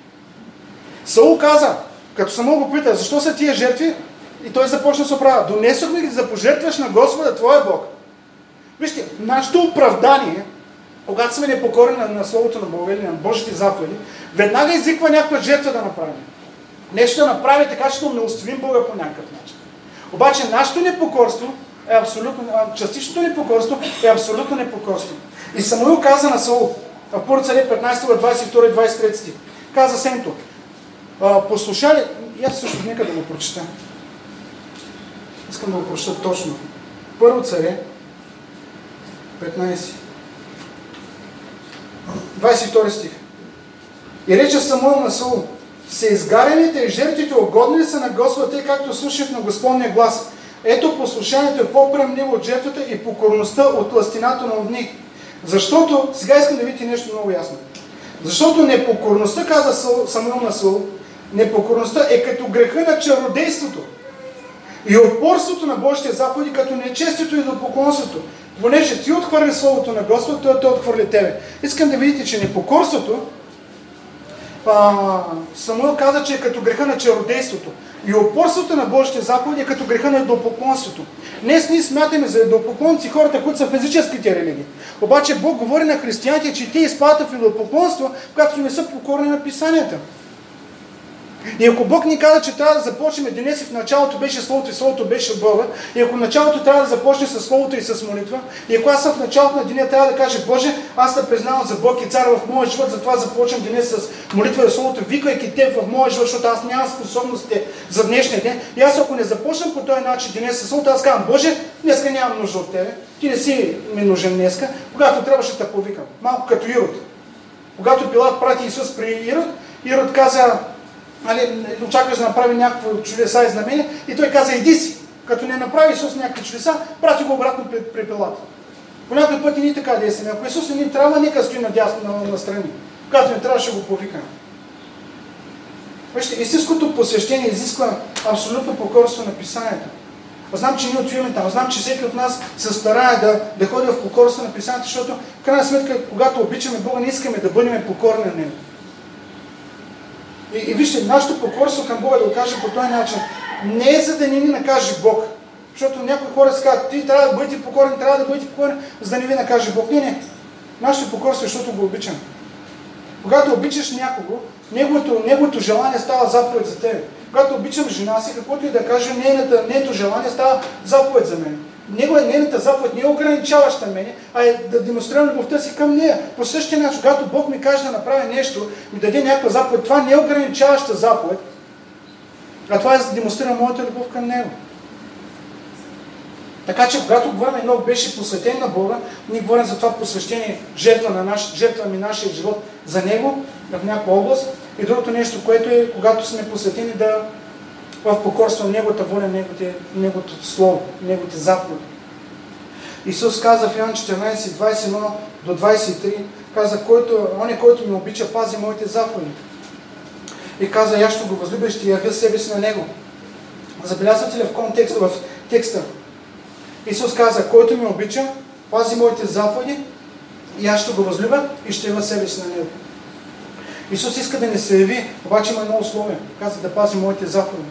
Саул каза, като Самуил го пита, защо са тия жертви? И той започна да се оправя. Донесохме ги да пожертваш на Господа, твоя Бог. Вижте, нашето оправдание, когато сме непокорени на, на Словото на Бога или на Божите заповеди, веднага изиква някаква жертва да направим. Нещо да направи така, че да умилостивим Бога по някакъв начин. Обаче нашето непокорство е абсолютно, частичното непокорство е абсолютно непокорство. И Самуил каза на Саул, в Първо Царе петнайсета глава, двайсет и втори и двайсет и трети стих, каза сенто, послушали, и аз също нека да го прочета. Искам да го прочета точно. Първо Царе петнайсет, двайсет и втори стих. И рече Самуил на Саул, се изгаряните и жертвите угодни ли са на Господа, тъй както слушах на Господния глас. Ето послушанието е по-приемливо от жертвата и покорността от ластината на огних. Защото, сега искам да видите нещо много ясно. Защото непокорността, каза Самуил на Саул, Непокорността е като греха на чародейството и упорството на Божите заповеди, като нечестието и идолопоклонството. Понеже ти отхвърли Словото на Господ, той те отхвърли тебе. Искам да видите, че непокорството, а, Самуил каза, че е като греха на чародейството. И упорството на Божите заповеди е като греха на идолопоклонството. Днес ние смятаме за идолопоклонци хората, които са в физическите религии. Обаче Бог говори на християните, че те изпадат в идолопоклонство, когато не са покорни на писанията. И ако Бог ни каза, че трябва да започнем деня си, в началото беше Словото и Словото беше Бога, и ако началото трябва да започне с Словото и с молитва, и ако аз съм в началото на деня трябва да кажа, Боже, аз се признавам за Бог и Цар в моя живот, затова започвам деня с молитва и Словото, викайки Те в моя живот, защото аз нямам способности за днешния ден. И аз ако не започнам по този начин деня с Словото, аз казвам, Боже, днеска нямам нужда от Тебе, Ти не си ми нужен днеска, когато трябваше да повикам. Малко като Ирод. Когато Пилат прати Исус при Ирод, Ирод каза, али, очакваш да направи някакво чудеса и знамение, и той каза, иди си. Като не направи Исус някакви чудеса, прати го обратно при, при Пилат. По някой път и ние така действаме. Ако Исус не ни трябва, нека стои надясно на, на страни. Когато не трябва, ще го повикаме. Вижте, истинското посвещение изисква абсолютно покорство на Писанието. Знам, че ние отиваме там. Знам, че всеки от нас се старае да, да ходи в покорство на Писанието, защото в крайна сметка, когато обичаме Бога, не искаме да бъдем покорни на Него. И, и вижте, нашето покорство към Бога, да го кажем по този начин, не е за да не ни накаже Бог. Защото някои хора си казват, ти трябва да бъдете покорни, трябва да бъдете покорни, за да не ви накаже Бог. Не, не. Нашето покорство е, защото го обичам. Когато обичаш някого, неговото, неговото желание става заповед за тебе. Когато обичам жена си, каквото и да кажа, нейната, нейното желание става заповед за мен. Негова, нейната заповед не е ограничаваща мене, а е да демонстрирам любовта си към нея. По същия начин, когато Бог ми каже да направя нещо, ми даде някаква заповед, това не е ограничаваща заповед, а това е за да демонстрирам моята любов към Него. Така че, когато говорим, Енох беше посветен на Бога, ние говорим за това посвещение, жертва на наш, жертваме нашия живот за Него в някаква област. И другото нещо, което е, когато сме посветени да в покорство на Неговата воля, Неговите, Неговото Слово, Неговите заповеди. Исус каза в Йоан четиринайсет, двайсет и едно до двайсет и три, каза, който, он е, който ме обича, пази моите заповеди. И каза, аз ще го възлюбя, ще явя себе си на Него. Забелязвате ли в контекста, в текста? Исус каза, който ме обича, пази моите заповеди, и аз ще го възлюбя и ще явя себе си на Него. Исус иска да не се яви, обаче има едно условие. Каза да пази моите заповеди.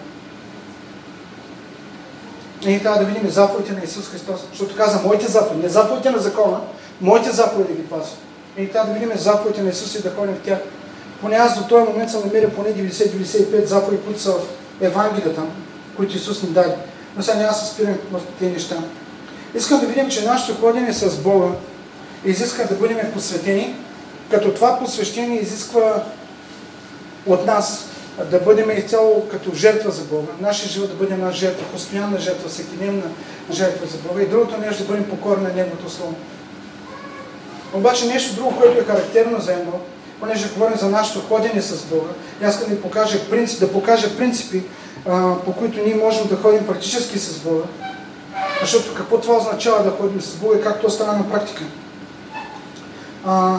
И ние трябва да видим заповедите на Исус Христос, защото каза моите заповеди, не заповедите на закона, моите заповеди ги пази. И ние трябва да видим заповедите на Исус и да ходим в тях. Поне аз до този момент съм намерил поне деветдесет до деветдесет и пет заповеди, които са в Евангелията, които Исус ни даде. Но сега няма да се спирам в тези неща. Искам да видим, че нашето ходене с Бога изиска да бъдем посветени, като това посвещение изисква от нас да бъдем изцяло като жертва за Бога. Нашия живот да бъде една жертва, постоянна жертва, всекидневна жертва за Бога. И другото нещо да бъдем покорни на Неговото Слово. Обаче нещо друго, което е характерно за Енох, понеже говорим за нашето ходене с Бога, аз искам да ви покажа принцип, да покажа принципи, а, по които ние можем да ходим практически с Бога. Защото какво това означава да ходим с Бога и как то става на практика. А,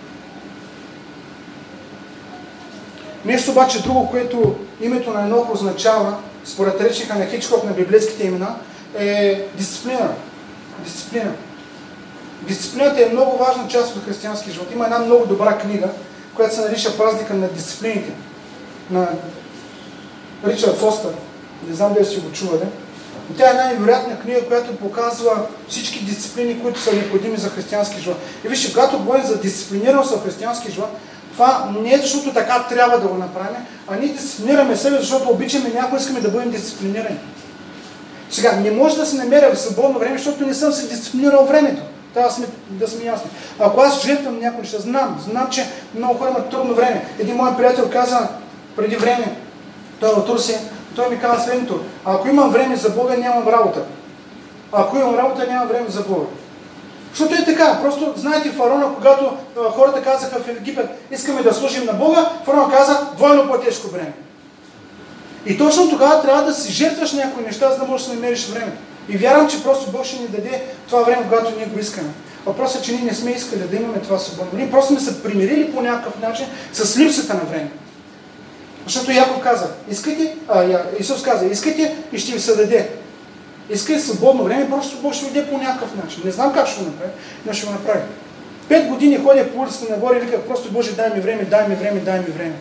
Нещо обаче друго, което името на Енох означава, според речника на Хичкок на библейските имена, е дисциплина. Дисциплина. Дисциплината е много важна част от християнския живот. Има една много добра книга, която се нарича Празника на дисциплините. На Ричард Фостър. Не знам дали си го чували. Но тя е една невероятна книга, която показва всички дисциплини, които са необходими за християнски живот. И вижте, когато говорим за дисциплинираност в християнски живот, това не е защото така трябва да го направим, а ние дисциплинираме себе, защото обичаме някой, искаме да бъдем дисциплинирани. Сега, не може да се намеря в свободно време, защото не съм се дисциплинирал времето. Трябва да сме, да сме ясни. Ако аз жертвам някой неща, знам, знам, че много хора имат трудно време. Един мой приятел каза преди време, той е от Турция, той ми каза следното: ако имам време за Бога, нямам работа. А ако имам работа, нямам време за Бога. Защото е така. Просто, знаете, фараона, когато а, хората казаха в Египет, искаме да служим на Бога, фараон каза, двойно по-тежко време. И точно тогава трябва да си жертваш някои неща, за да можеш да намериш време. И вярвам, че просто Бог ще ни даде това време, когато ние го искаме. Въпросът е, че ние не сме искали да имаме това свободно. Ние просто сме се примирили по някакъв начин с липсата на време. Защото Яков каза, искайте, а, Я, Исус каза, искайте и ще ви се даде. Искайте свободно време, просто Бог ще ви даде по някакъв начин. Не знам как ще го направи, но ще го направи. Пет години ходя по улицата нагоре и виках, просто Боже, дай ми време, дай ми време, дай ми време.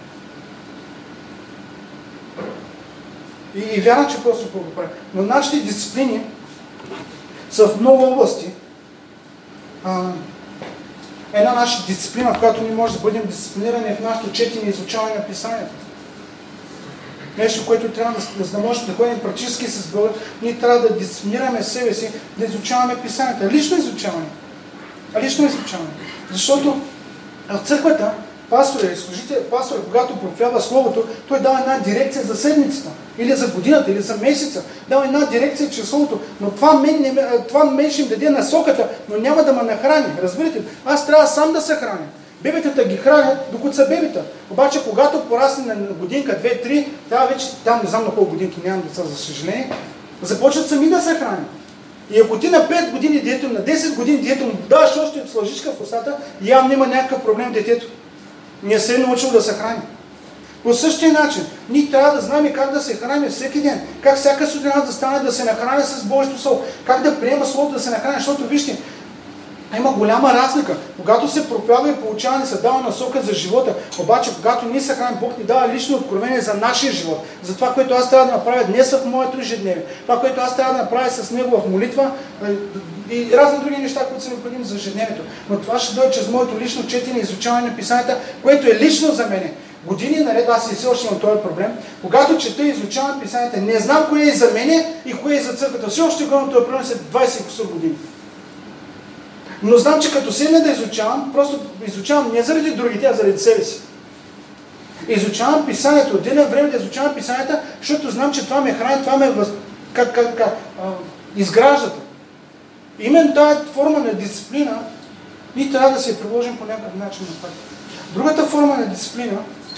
И, и вярвам, че просто Бог го прави. Но нашите дисциплини са в много области. А, една наша дисциплина, в която ние можем да бъдем дисциплинирани е в нашето четене и изучаване на Писанието. Нещо, което трябва да, за да можем да ходим практически с Бога, ние трябва да дисциплинираме себе си, да изучаваме Писанието. Лично изучаване. Лично изучаване. Защото в църквата пастор, служител, пастор, когато проповядва Словото, той дава една дирекция за седмицата, или за годината, или за месеца. Дава една дирекция чрез Словото, но това мен, това мен ще им даде насоката, но няма да ме нахрани. Разбирате? Аз трябва сам да се храня. Бебетата ги хранят, докато са бебета. Обаче, когато порасне на годинка, две, три, трябва вече, там не знам на колко годинки, нямам деца, за съжаление, започват сами да се хранят. И ако ти на пет години детето, на десет години детето му даваш още сложичка в устата, явно има някакъв проблем детето. Не се е научил да се храни. По същия начин, ние трябва да знаем как да се храним всеки ден. Как всяка сутрина да стане да се нахраня с Божието Слово. Как да приема Словото да се нахраня, защото вижте, има голяма разлика. Когато се проповядва и получава, ни се дава насока за живота. Обаче, когато ние се храним, Бог ни дава лично откровение за нашия живот. За това, което аз трябва да направя днес в моето ежедневие. Това, което аз трябва да направя с Него в молитва и разни други неща, които са необходими за ежедневието. Но това ще дойде чрез моето лично четене и изучаване на Писанията, което е лично за мене. Години наред, аз и все още имам този проблем. Когато чета и изучавам Писанията, не знам кое е за мене и кое е за църквата. Все още гонам този проблем след двайсет години. Но знам, че като седна да изучавам, просто изучавам не заради другите, а заради себе си. Изучавам Писанието, отделям време да изучавам Писанията, защото знам, че това ме храни, това ме въз... как, как, как, а, изграждат. Именно тази форма на дисциплина ние трябва да се приложим по някакъв начин на това. Другата форма на дисциплина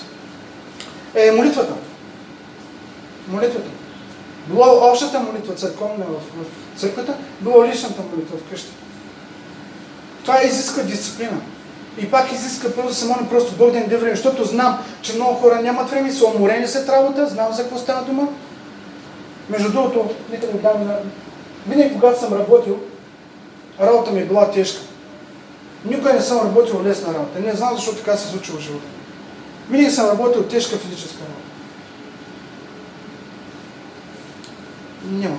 е молитвата. Молитвата. Било общата молитва църковна в, в църквата, било личната молитва в къщата. Това изиска дисциплина. И пак изиска просто да се моля просто Бог да ни даде време, защото знам, че много хора нямат време и са уморени след работа, знам за какво става дума. Между другото, нека да дам на... Винаги когато съм работил, работа ми е била тежка. Никога не съм работил лесна работа. Не знам защо така се случва в живота. Винаги съм работил тежка физическа работа. Няма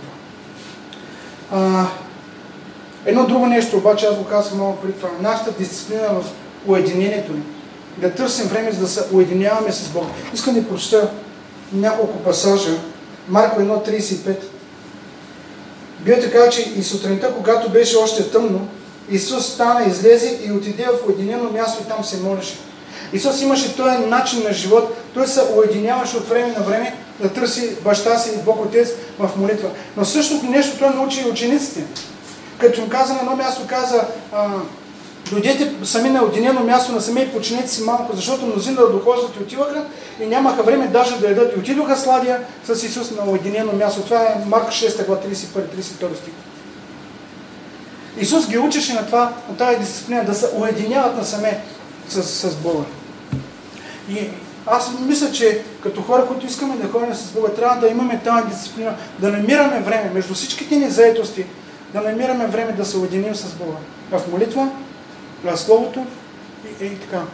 това. Едно друго нещо, обаче аз го казах много преди това. Нашата дисциплина в уединението ни. Да търсим време, за да се уединяваме с Бога. Искам да прочета няколко пасажа. Марко едно трийсет и пет. Бил така, че и сутринта, когато беше още тъмно, Исус стана, излезе и отиде в уединено място и там се молеше. Исус имаше този начин на живот. Той се уединяваше от време на време да търси баща си и Бог Отец в молитва. Но същото нещо той научи и учениците. Като им каза на едно място, каза, а, дойдете сами на уединено място, на сами и починете си малко, защото мнозина да дохождат и отиваха и нямаха време даже да ядат. И отидоха сладия с Исус на уединено място. Това е Марко шеста глава трийсет и първи трийсет и втори стих. Исус ги учеше на това, на тази дисциплина, да се уединяват насаме с, с Бога. И аз мисля, че като хора, които искаме да ходим с Бога, трябва да имаме тази дисциплина, да намираме време между всичките ни заетости, да намираме време да се уединим с Бога. В молитва, в Словото и, и така.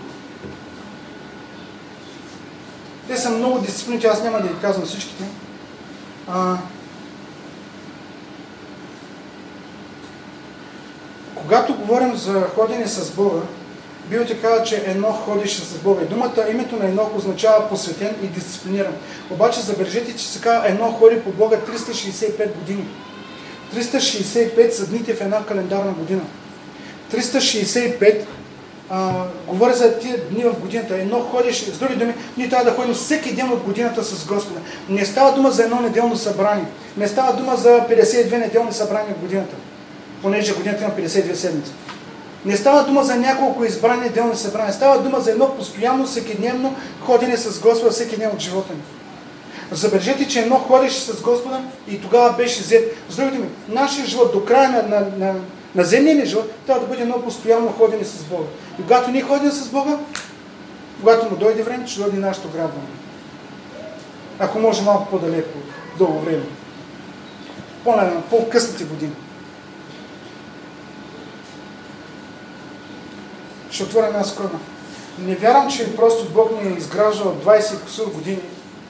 Те са много дисциплини, аз няма да ги казвам всичките. А, когато говорим за ходене с Бога, Библията казва, че Енох ходеше с Бога. Думата, името на Енох означава посветен и дисциплиниран. Обаче забележете, че се казва Енох ходи по Бога триста шейсет и пет години. триста шейсет и пет са дните в една календарна година. триста шейсет и пет а, говоря за тия дни в годината. Едно ходеше, с други думи, ние трябва да ходим всеки ден от годината с Господа. Не става дума за едно неделно събрание. Не става дума за петдесет и две неделни събрания в годината. Понеже годината има петдесет и две седмици. Не става дума за няколко избрани неделни събрания. Става дума за едно постоянно, всекидневно ходене с Господа всеки ден от живота ни. Забележете, че едно ходеше с Господа и тогава беше взет. С другите ми, нашия живот до края на, на, на, на земния живот трябва да бъде едно постоянно ходене с Бога. И когато ние ходим с Бога, Когато му дойде време, ще дойде нашето грабване. Ако може малко по-далеко, дълго време. По-на по-късните години. Ще отворя една скроба. Не вярвам, че просто Бог ни е изграждал двайсет кусур години,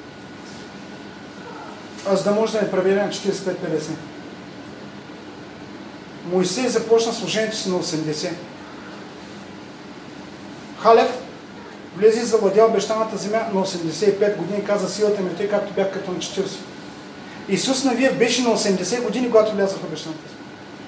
а за да може да ни прави на четирийсет и пет петдесет. Моисей започна служението си на осемдесет. Халев влезе и завладя обещаната земя на осемдесет и пет години, каза силата ми той, както бях като на четирийсет. Исус Навиев беше на осемдесет години, когато вляза в обещаната земя.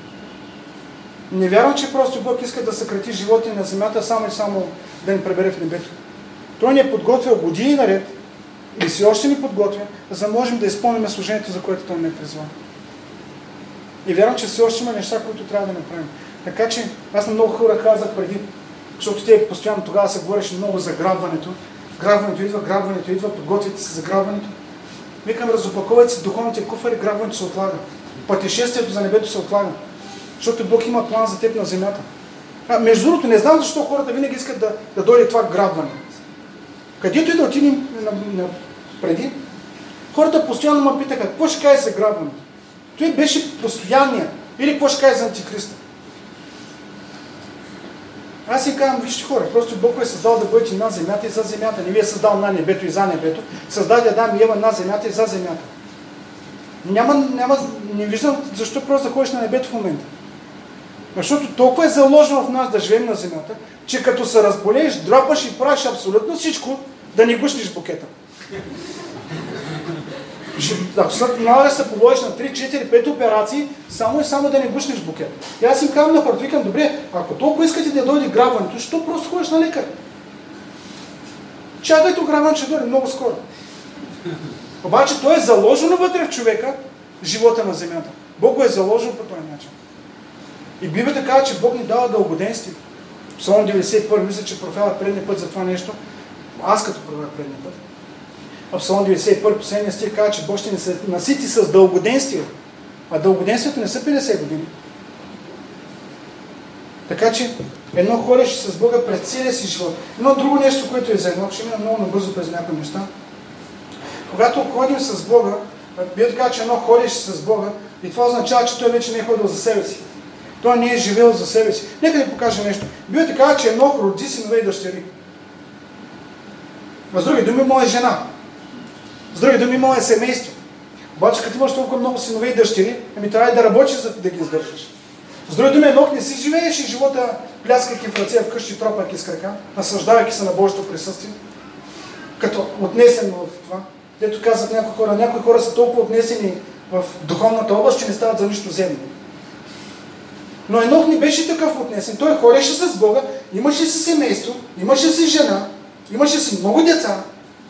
Не вярвам, че просто Бог иска да съкрати живота на земята, само и само да ни пребере в небето. Той ни е подготвил години наред, и си още ни подготвя, за да можем да изпълним служението, за което Той ме е призвал. И вярвам, че все още има неща, които трябва да направим. Така че аз на много хора казах преди, защото те постоянно тогава се говореше много за грабването. Грабването идва, грабването идва, подготвяйте се за грабването. Викам, разопаковайте се духовните куфари, грабването се отлага. Пътешествието за небето се отлага. Защото Бог има план за теб на земята. А, между другото, не знам защо хората винаги искат да, да дойде това грабване. Където и да отидем на, на, преди, хората постоянно ме питаха, какво ще каже за грабването? Той беше постоянния. Или какво ще каже за Антихриста? Аз си казвам, вижте хора, просто Бог е създал да бъдете на земята и за земята. Не ви е създал на небето и за небето. Създаде Адам и Ева на земята и за земята. Няма, няма, не виждам защо просто да ходиш на небето в момента. Защото толкова е заложено в нас да живеем на земята, че като се разболееш, дропаш и правиш абсолютно всичко, да не гушнеш букета. Ако се налага се положиш на три, четири, пет операции, само и само да не гушнеш букет. И аз им казвам на хората, викам, добре, ако толкова искате да дойде грабването, защо просто ходиш на лекар? Чакайте, грабването ще дойде много скоро. Обаче то е заложено вътре в човека, живота на земята. Бог го е заложил по този начин. И Библията казва, че Бог ни дава дългоденствие. Псалом деветдесет и първи, мисля, че профява предния път за това нещо. Аз като профява предния път. А Псалом деветдесет и първи, последния стих казва, че Бог ще ни се насити с дългоденствие. А дългоденствието не са петдесет години. Така че едно ходиш с Бога през целия си живот. Едно друго нещо, което е за едно, че мина много набързо през някои неща. Когато ходим с Бога, Библията казва, че едно ходиш с Бога, и това означава, че той вече не е ходил за себе си. Той не е живел за себе си. Нека да покажа нещо. Библията казва, че едно роди синове и дъщери. А с други думи, моя жена. С други думи, моя семейство. Обаче, като имаш толкова много синове и дъщери, ами трябва да работиш, за да ги издържаш. С други думи, Енох не си живееше живота, пляскайки в ръце, вкъщи, тропайки с крака, наслаждавайки се на Божието присъствие, като отнесен в това. Дето казват някои хора, някои хора са толкова отнесени в духовната област, че не стават за нищо земно. Но Енох не беше такъв отнесен. Той ходеше с Бога, имаше си семейство, имаше си жена, имаше си много деца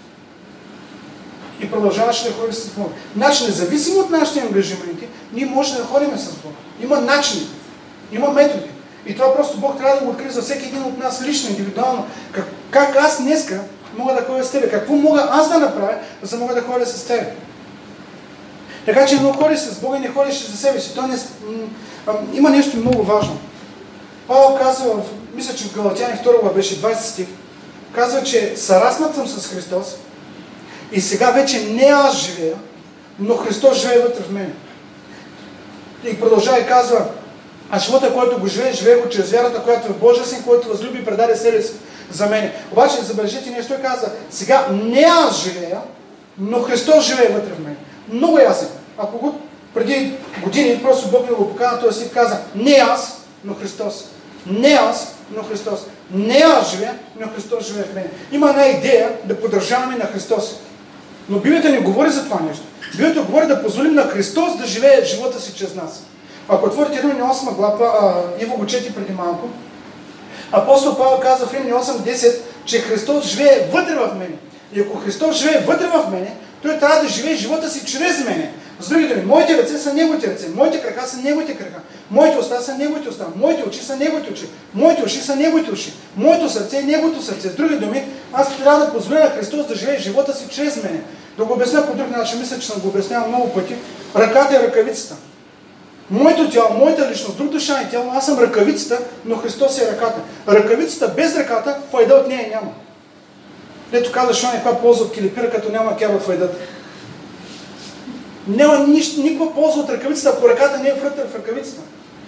и продължаваше да ходи с Бога. Значи, независимо от нашите ангажименти, ние можем да ходим с Бога. Има начини, има методи. И това просто Бог трябва да го открие за всеки един от нас лично, индивидуално. Как, как аз днеска мога да ходя с тебе? Какво мога аз да направя, за да мога да ходя с тебе? Така че едно ходиш с Бога и не ходиш за себе си. То не... Има нещо много важно. Павел казва, мисля, че в Галатяни втора глава беше двайсети стих, казва, че съраснат съм с Христос и сега вече не аз живея, но Христос живее вътре в мен. И продължава и казва, а живота, който го живее, живее го чрез вярата, която е в Божия Син, който възлюби и предаде себе си за мен. Обаче, забележите нещо, той казва, сега не аз живея, но Христос живее вътре в мен. Много ясен. Ако го преди години просто Бог ми го покана, той си каза, не аз, но Христос. Не аз, но Христос. Не аз живея, но Христос живее в мен. Има една идея да поддържаваме на Христос. Но Библията не говори за това нещо. Библията говори да позволим на Христос да живее живота си чрез нас. Ако отворите Римляни осма глава, Иво го чети преди малко, апостол Павел казва в Римляни осем десет, че Христос живее вътре в мене. И ако Христос живее вътре в мене, той трябва да живее живота си чрез мене. С други думи, моите ръце са неговите ръце, моите крака са неговите крака, моите уста са неговите уста, моите очи са неговите очи, моите уши са неговите уши, моето сърце е неговото сърце. С други думи, аз трябва да позволя на Христос да живее живота си чрез мене. Да го обясня по друг начин, мисля, че съм го обяснявал много пъти. Ръката е ръкавицата. Моето тяло, моята личност, друг душа и тяло, аз съм ръкавицата, но Христос е ръката. Ръкавицата без ръката, файда от нея няма. Дето каза, що някаква полза от килипира, като няма кява в едата. Няма нищо, никаква полза от ръкавицата, ако ръката не е в ръкавицата.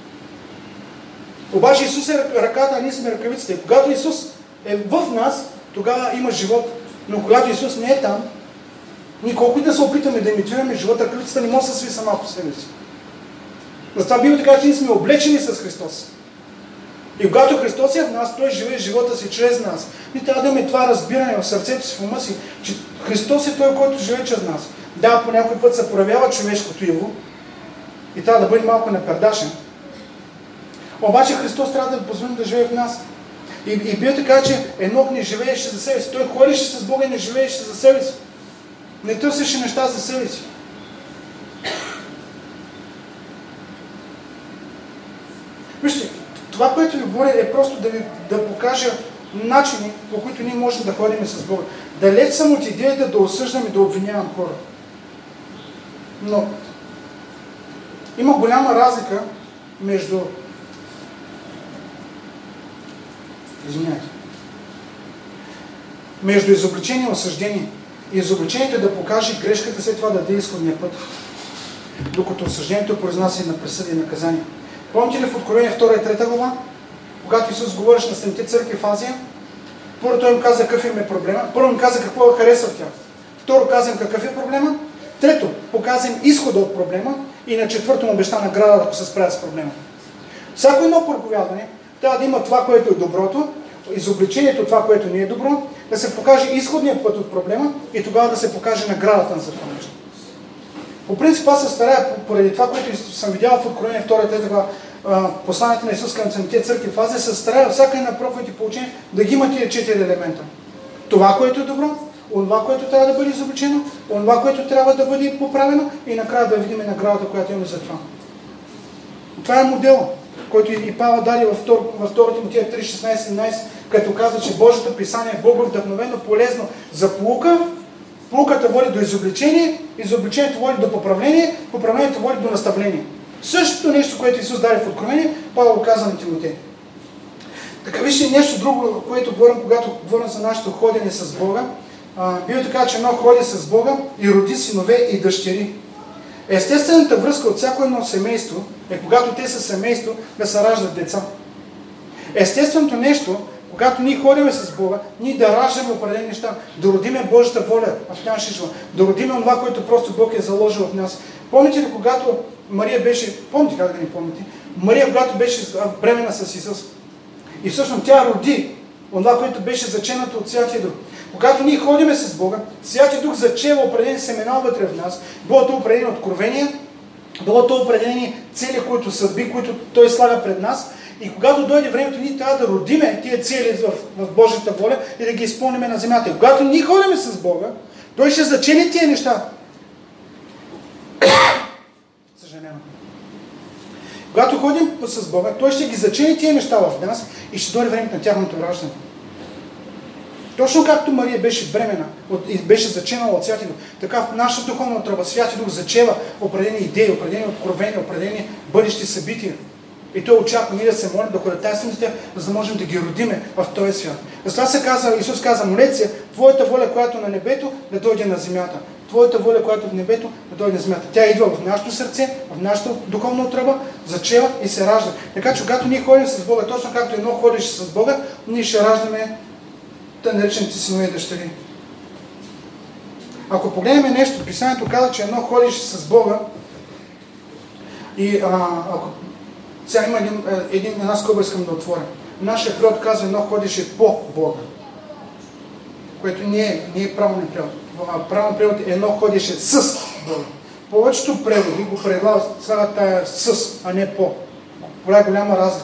Обаче Исус е ръката, а ние сме ръкавицата. И когато Исус е в нас, тогава има живот. Но когато Исус не е там, ние колко и да се опитаме да имитираме живота, ръкавицата не може да се сви сама по себе си. Затова бива така, че ние сме облечени с Христос. И когато Христос е в нас, Той живее живота си чрез нас. Ние трябва да имаме това разбиране в сърцето си, в ума си, че Христос е Той, който живее чрез нас. Да, по някой път се проявява човешкото его и трябва да бъде малко напердашен. Обаче Христос трябва да позволим да живее в нас. И, и бива така, че Енох не живееше за себе си. Той ходеше с Бога и не живееше за себе си. Не търсеше неща за себе си. Вижте, това, което ви говоря, е просто да ви да покажа начини, по които ние можем да ходим с Бога. Далеч съм от идеята да осъждам и да обвинявам хора. Но има голяма разлика между Извинявайте. Между изобличение и осъждение. И изобличението е да покаже грешката, след това да даде изходния път. Докато осъждението произнася на присъди и наказания. Помните ли в Откровение втора и трета глава? Когато Исус говореше на седемте църкви в Азия, първо Той им каза какъв им е проблема. Първо им каза какво харесва в тях. Второ каза им какъв е проблема. Трето, показа им изхода от проблема. И на четвърто му обеща награда, ако се справят с проблема. Всяко едно проповядване трябва да има това, което е доброто, изобличението това, което не е добро, да се покаже изходният път от проблема и тогава да се покаже наградата за това нещо. По принцип, аз се старая, поради това, което съм видял в Откровение втора и трета посланието на Исус към седемте църкви в Азия, се старая всяка една проповед и поучение да ги има тия четири елемента. Това, което е добро, онова, което трябва да бъде изобличено, онова, което трябва да бъде поправено и накрая да видим наградата, която имаме за това. Това е модела, който и Павел даде във втора Тимотея три, шестнайсет, седемнайсет, като казва, че Божието писание е боговдъхновено, полезно за поука, поуката води до изобличение, изобличението води до поправление, поправлението води до наставление. Същото нещо, което Исус даде в Откровение, Павел го казва на Тимотей. Така вижте нещо друго, което говорим, когато говорим за нашето ходене с Бога. Бива така, че едно ходи с Бога и роди синове и дъщери. Естествената връзка от всяко едно семейство е, когато те са семейство, да се раждат деца. Естественото нещо, когато ние ходим с Бога, ние да раждаме определени неща, да родиме Божията воля в нашия живот, да родиме това, което просто Бог е заложил в нас. Помните ли, когато Мария беше, помните как да не помните, Мария, когато беше бременна с Исус, и всъщност тя роди това, което беше заченато от Святия Дух. Когато ние ходиме с Бога, Святия Дух зачева определени семена вътре в нас, било то определени откровения, било то определени цели, които съдби, които Той слага пред нас. И когато дойде времето, ние трябва да родиме тия цели в, в Божията воля и да ги изпълниме на земята. И когато ние ходиме с Бога, Той ще зачене тия неща. Съжалявам. Когато ходим с Бога, Той ще ги зачене тия неща в нас и ще дойде времето на тяхното раждане. Точно както Мария беше бремена и беше заченала от Святия Дух, така в нашата духовна отроба Святия Дух зачева определени идеи, определени откровения, определени бъдещи събития. И Той очаква ние да се молим, да ходатайстваме с тях, за да можем да ги родиме в този свят. Затова се казва, Исус каза, молете се, Твоята воля, която е на небето, да дойде на земята. Твоята воля, която е в небето, да дойде на земята. Тя идва в нашето сърце, в нашата духовна отроба, зачева и се ражда. Така че когато ние ходим с Бога, точно както едно ходиш с Бога, ние ще раждаме да наречените синове и дъщери. Ако погледнем нещо, Писанието казва, че едно ходиш с Бога и а, ако сега има един, един, една скоба искам да отворя. Нашия превод казва, едно ходеше по Бога, което не е, не е правилен превод. Правилен превод е едно ходеше с Бога. Повечето преводи го предлагат сега тая с, а не по. Това е голяма разлика.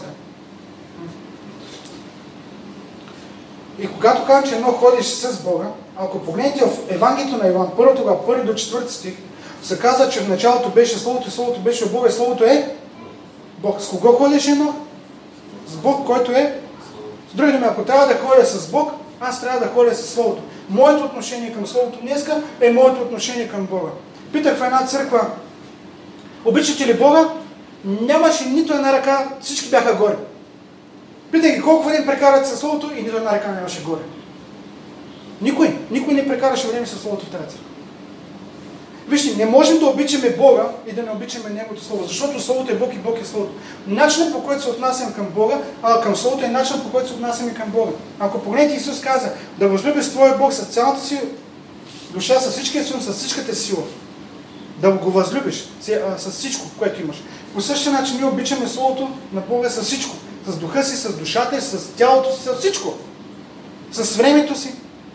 И когато казвам, че едно ходиш с Бога, ако погледнете в Евангелието на Йоан, първото глава, първи до четвърти стих, се казва, че в началото беше Словото и Словото беше в Бога и Словото е Бог. С кого ходиш едно? С Бог, който е. С други думи, ако трябва да ходя с Бог, аз трябва да ходя с Словото. Моето отношение към Словото днеска е моето отношение към Бога. Питах в една църква, обичате ли Бога? Нямаше нито една ръка, всички бяха горе. Питах ги колко време прекарат със Словото и нито една ръка нямаше горе. Никой, никой не прекараше време със Словото в тази църква. Вижте, не можем да обичаме Бога и да не обичаме Неговото Слово, защото Словото е Бог и Бог е Словото. Начинът, по който се отнасям към Бога, а към Словото е начинът, по който се отнасяме към Бога. Ако погледнете, Исус каза, да възлюбиш твоя Бог с цялата си душа, с всичкия си ум, с всичката сила. Да го възлюбиш с всичко, което имаш. По същия начин ние обичаме Словото на Бога с всичко. С духа си, с душата си, с тялото си, с всичко. С времето си.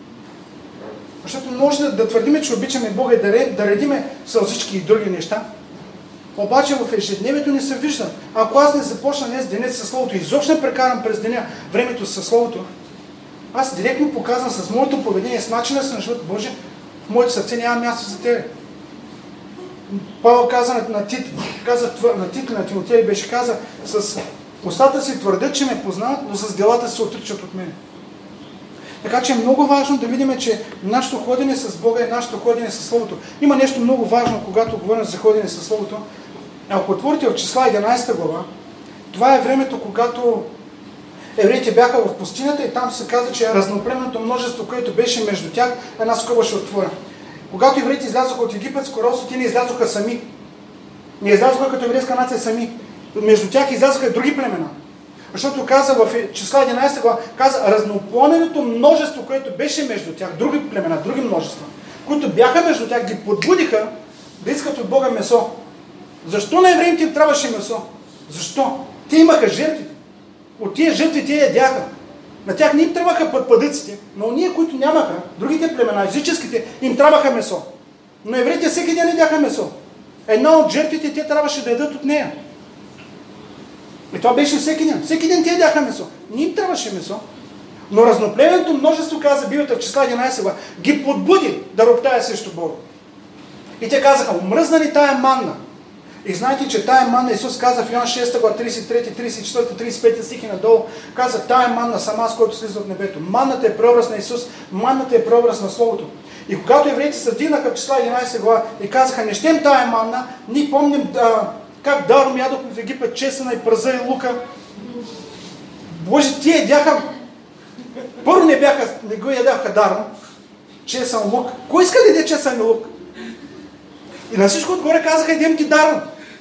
Защото може да, да твърдиме, че обичаме Бога и да, да редиме с всички и други неща. Обаче в ежедневието не се вижда. Ако аз не започна днес денят със Словото и изобщо не прекарам през деня времето със Словото, аз директно показвам с моето поведение, с начина си на живота, Боже, в моето сърце няма място за Тебе. Павел каза на, на Тит, каза на Тит, на Тимотей беше каза, с устата си твърдят, че ме познават, но с делата се отричат от мен. Така че е много важно да видим, че нашето ходене с Бога е нашето ходене с Словото. Има нещо много важно, когато говорим за ходене с Словото. Ако отворите в числа единадесета глава, това е времето, когато евреите бяха в пустинята и там се каза, че разноплеменното множество, което беше между тях, една скоба ще отворя. Когато евреите излязоха от египетско робство, те не излязоха сами. Не излязоха като еврейска нация сами. Между тях излязоха и други племена. Защото каза в числа единадесета глава, каза разноплеменното множество, което беше между тях, други племена, други множества, които бяха между тях, ги подбудиха да искат от Бога месо. Защо на евреите им трябваше месо? Защо? Те имаха жертви. От тия жертви те ядяха. На тях не им трябваха пъдпъдъците, но ние, които нямаха, другите племена, езическите, им трябваха месо. Но евреите всеки ден ядяха месо. Една от жертвите те трябваше да ядат от нея. И това беше всеки ден. Всеки ден те ядяха месо. Не им трябваше месо. Но разноплеменото множество, каза Библията в числа единадесета глава, ги подбуди да роптая срещу Бога. И те казаха, омръзна ли тая манна? И знаете, че тая манна, Исус каза в Йоан шеста глава, тридесет и трети, тридесет и четвърти, тридесет и пети стихи надолу, каза, тая манна сама, с който слиза от небето. Манната е преобраз на Исус, манната е преобраз на Словото. И когато евреите се вдигнаха в числа единадесета глава и казаха, не щем тая манна, ние помним а, как даром ядохме в Египет чесъна и праза и лука. Боже, тие ядяха, първо не бяха, не го ядяха даром, чесън лук. Кой иска да яде чесън и лук? И на всичко отгоре казаха, идем ти даром.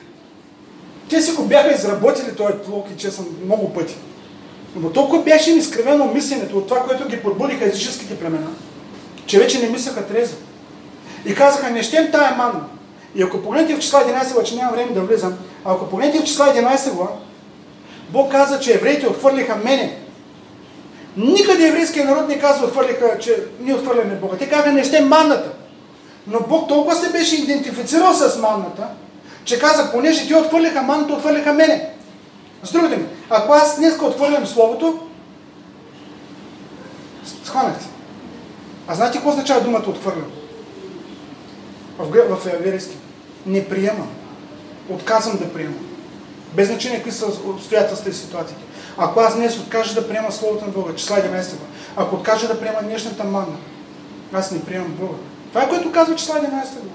Те си го бяха изработили този лук и чесън много пъти. Но толкова беше им изкривено мисленето от това, което ги подбудиха езическите племена, че вече не мислеха трезво. И казаха, не щем тая манна. И ако погледнете в числа единадесета глава, че няма време да влизам, а ако погледнете в числа единадесета глава, Бог каза, че евреите отхвърлиха мене. Никъде еврейския народ не казва, отхвърлиха, че ние отхвърляме Бога. Те казаха, не щем манната. Но Бог толкова се беше идентифицирал с манната, че каза, понеже ти отхвърлиха манната, отхвърлиха мене. С другите ми, ако аз днеска отхвърлям Словото, схванахте. А знаете какво означава думата отхвърлям? В, в еврейски. Не приемам. Отказвам да приемам. Без значение какви са обстоятелствата и ситуациите. Ако аз днес откажа да приема Словото на Бога, числа единадесета глава, ако откажа да приема днешната манна, аз не приемам Бога. Това е което казва числа единадесета глава.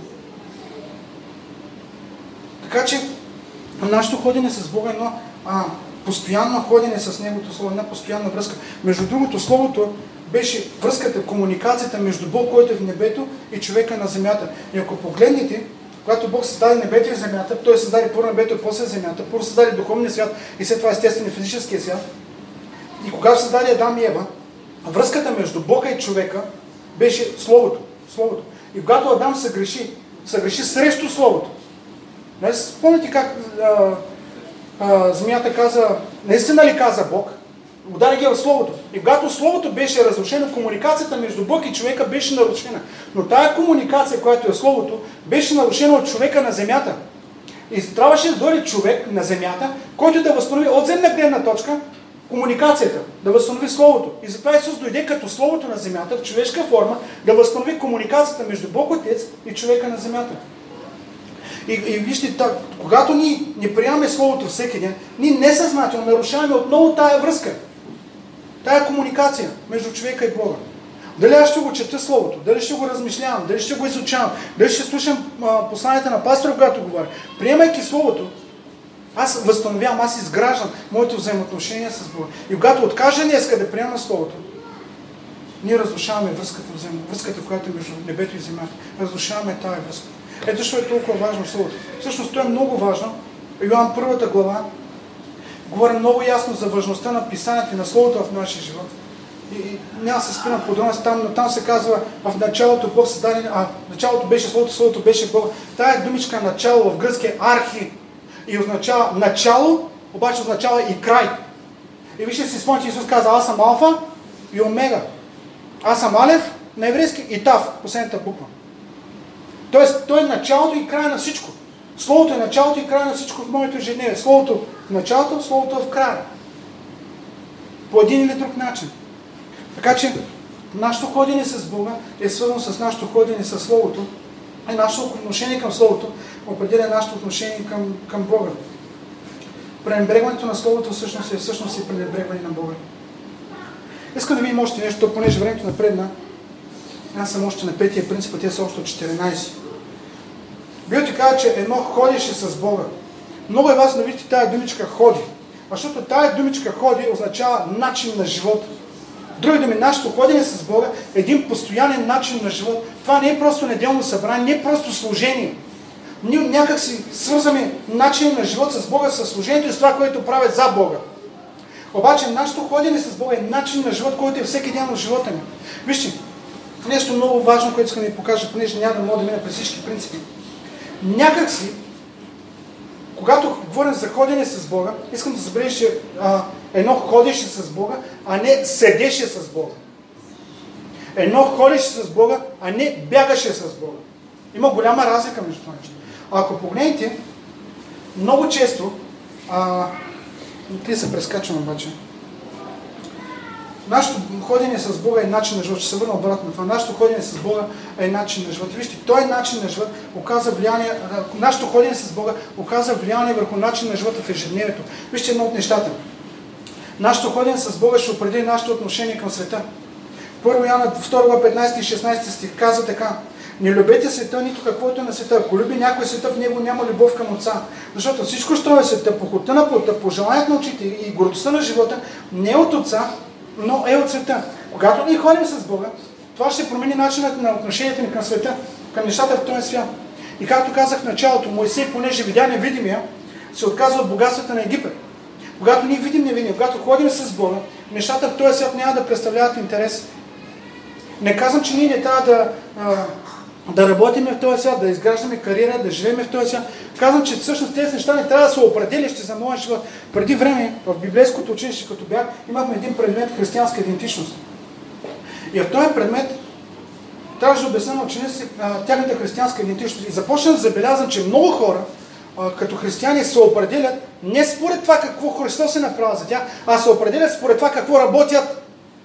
Така че нашето ходене с Бога е едно а, постоянно ходене с Неговото Слово, една постоянна връзка. Между другото, Словото беше връзката, комуникацията между Бог, който е в небето, и човека на земята. И ако погледнете, когато Бог създаде небето и земята, Той създаде първо небето и после земята, първо създаде духовния свят и след това естествено физическия свят. И когато създаде Адам и Ева, връзката между Бога и човека беше Словото. Словото. И когато Адам се греши, се греши срещу Словото. Не спомняте как а, а, змията каза, наистина ли каза Бог? Удари ги в Словото. И когато Словото беше разрушено, комуникацията между Бог и човека беше нарушена. Но тая комуникация, която е Словото, беше нарушена от човека на земята. И трябваше да дойде човек на земята, който да възстанови от земна гледна точка комуникацията, да възстанови Словото. И затова Исус дойде като Словото на земята, в човешка форма, да възстанови комуникацията между Бог Отец и човека на земята. И, и вижте, так, когато ние не приемаме Словото всеки ден, ние несъзнателно нарушаваме отново тая връзка, тая комуникация между човека и Бога. Дали аз ще го чета Словото, дали ще го размишлявам, дали ще го изучавам, дали ще слушам а, посланията на пастора, когато говоря. Приемайки Словото, аз възстановявам, аз изграждам моето взаимоотношение с Бога. И когато откажа днеска да приема Словото, ние разрушаваме връзката взаимно, връзката, която е между небето и земята. Разрушаваме тая връзка. Ето защо е толкова важно Словото. Всъщност това е много важно. Йоан първата глава говори много ясно за важността на писанието и на Словото в нашия живот. И, и няма се спирам подробности там, но там се казва в началото Бог създаде, а началото беше Словото, Словото беше Бог. Тая думичка начало в гръцки е архи и означава начало, обаче означава и край. И вижте си спомните, Исус каза, аз съм алфа и омега. Аз съм алеф на еврейски и тав, последната буква. Тоест, той е началото и края на всичко. Словото е началото и края на всичко в моето ежедневие. Словото в началото, Словото в края. По един или друг начин. Така че, нашето ходене с Бога е свързано с нашето ходене с Словото. И нашето отношение към Словото определя нашето отношение към, към Бога. Пренебрегването на Словото всъщност е всъщност и пренебрегване на Бога. Искам да видим още нещо, понеже времето напредна. Аз съм още на петия принцип, а те са още четиринайсет. Бил ти каза, че едно ходеше с Бога. Много е важно да видите тая думичка ходи. Защото тая думичка ходи означава начин на живота. Други думи, нашето ходене с Бога е един постоянен начин на живот. Това не е просто неделно събрание, не е просто служение. Ние някак си свързваме начин на живот с Бога, с служението и с това, което правят за Бога. Обаче нашето ходене с Бога е начин на живот, който е всеки ден в живота ни. Вижте, нещо много важно, което искам да ви покажа, понеже няма да мога да мина през всички принципи. Някак си, когато говорим за ходене с Бога, искам да забележа, че а, едно ходеше с Бога, а не седеше с Бога. Едно ходеше с Бога, а не бягаше с Бога. Има голяма разлика между това нещо. Ако погледнете, много често, а, те се прескачам обаче, нашето ходене с Бога е начин на живот. Ще се върна обратно на това. Нашето ходене с Бога е начин на живот. Вижте, той начин на живот оказа влияние, нашето ходене с Бога оказа влияние върху начин на живота в ежедневието. Вижте едно от нещата. Нашето ходене с Бога ще определи нашето отношение към света. Първо Йоанна втора глава петнайсети и шестнайсети стих казва така: не любете света, нито каквото е на света. Ако люби някой света, в него няма любов към Отца. Защото всичко, що е света, похота на плота, пожеланието на очите и гордостта на живота, не е от Отца, но е от света. Когато ние ходим с Бога, това ще промени начинът на отношението ни към света, към нещата в този свят. И както казах в началото, Моисей, понеже видя невидимия, се отказва от богатствата на Египет. Когато ние видим невидимия, когато ходим с Бога, нещата в този свят няма да представляват интерес. Не казвам, че ние не трябва да, да работим в този свят, да изграждаме кариера, да живеем в този свят. Казвам, че всъщност тези неща не трябва да са определящи за моя живот. Преди време в библейското училище, като бях, имахме един предмет християнска идентичност. И в този предмет трябваше да обясня на учениците тяхната християнска идентичност. И започнах да забелязвам, че много хора като християни се определят не според това какво Христос е направил за тях, а се определят според това какво работят.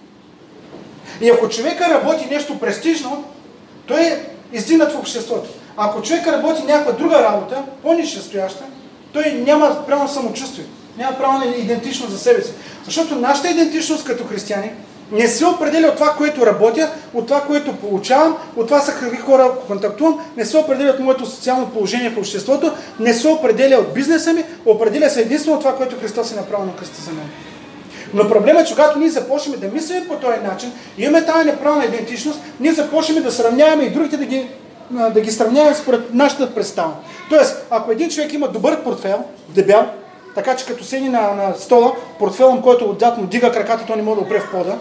И ако човека работи нещо престижно, той е издигнат в обществото. А ако човека работи някаква друга работа, по-низшестояща, той няма правилно самочувствие, няма правилна идентичност за себе си. Защото нашата идентичност като християни не се определя от това, което работя, от това, което получавам, от това са какви хора контактувам, не се определя от моето социално положение в обществото, не се определя от бизнеса ми, определя се единствено от това, което Христос е направил на кръста за мен. Но проблемът е, че когато ние започнем да мислим по този начин, имаме тази неправилна идентичност, ние започнем да сравняваме и другите да ги, да ги сравняваме според нашата представа. Тоест, ако един човек има добър портфел, дебел, така че като седи на, на стола, портфелом, който отзад му дига краката, той не може да опре в пода.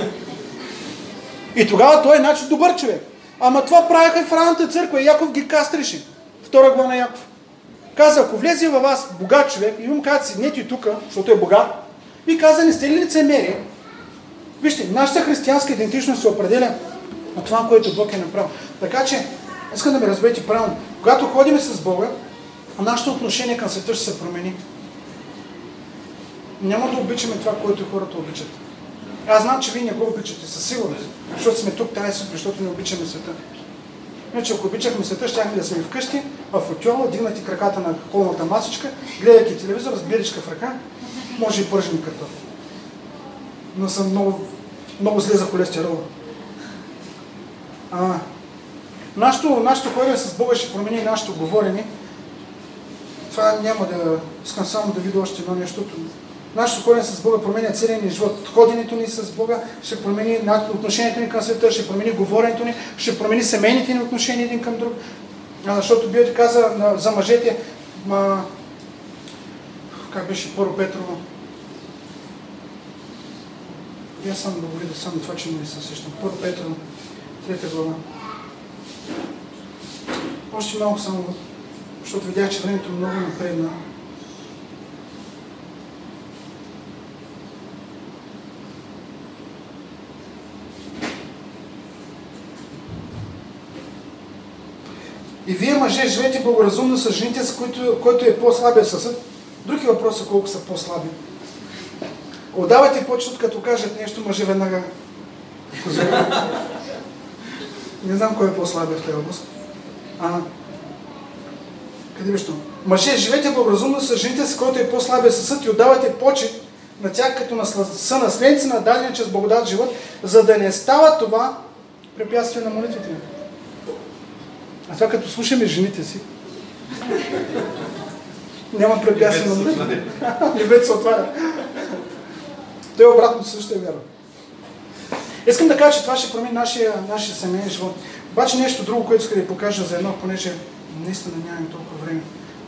И тогава той е значи добър човек. Ама това правяха и в ранната църква и Яков ги кастрише. Втора глава на Яков. Каза, ако влезе във вас богат човек и му казват, седнете тук, защото е богат, и каза, не сте ли лицемери? Вижте, нашата християнска идентичност се определя от това, което Бог е направил. Така че, искам да ме разберете правилно. Когато ходим с Бога, нашето отношение към света ще се промени. Няма да обичаме това, което хората обичат. Аз знам, че вие не го обичате, със сигурност. Защото сме тук тази сутрин, защото не обичаме света. Иначе, ако обичахме света, щяхме да сме вкъщи, в отюла, дигнати краката на колната масичка, гледайки телевизор, с беличка в ръка, може и пържени картофи. Но съм много, много зле за холестерола. А, нашето, нашето ходене с Бога ще промени нашето говорене. Това няма да... Искам само да видя още едно нещо. Нашето ходене с Бога променя целия ни живот. Ходенето ни с Бога ще промени отношението ни към света, ще промени говоренето ни, ще промени семейните ни отношения един към друг. А, защото Библията каза за мъжете, ма, как беше Първо Петрово? И аз съм да го видя само това, че не се сещам. Първо Петрово, трета глава. Още малко само, защото видях, че времето много напредна. И вие, мъже, живете благоразумно с жените, с които, който е по-слабия съсед. Други въпроси, колко са по-слаби. Отдавайте почет, като кажат нещо, мъже веднага. Не знам кой е по-слабия в тази област. А, къде беше това? Мъже, живете благоразумно с жените, с който е по-слабия съсед и отдавайте почет на тях като на сънаследници на дадения чрез благодат живот, за да не става това препятствие на молитвите ни. А това като слушаме жените си, няма препятствие на молитвите. Небето се отваря. Той обратно също е вярно. Искам да кажа, че това ще промени нашия, нашия семейен живот. Обаче нещо друго, което иска да ви покажа за едно, понеже наистина нямаме толкова време.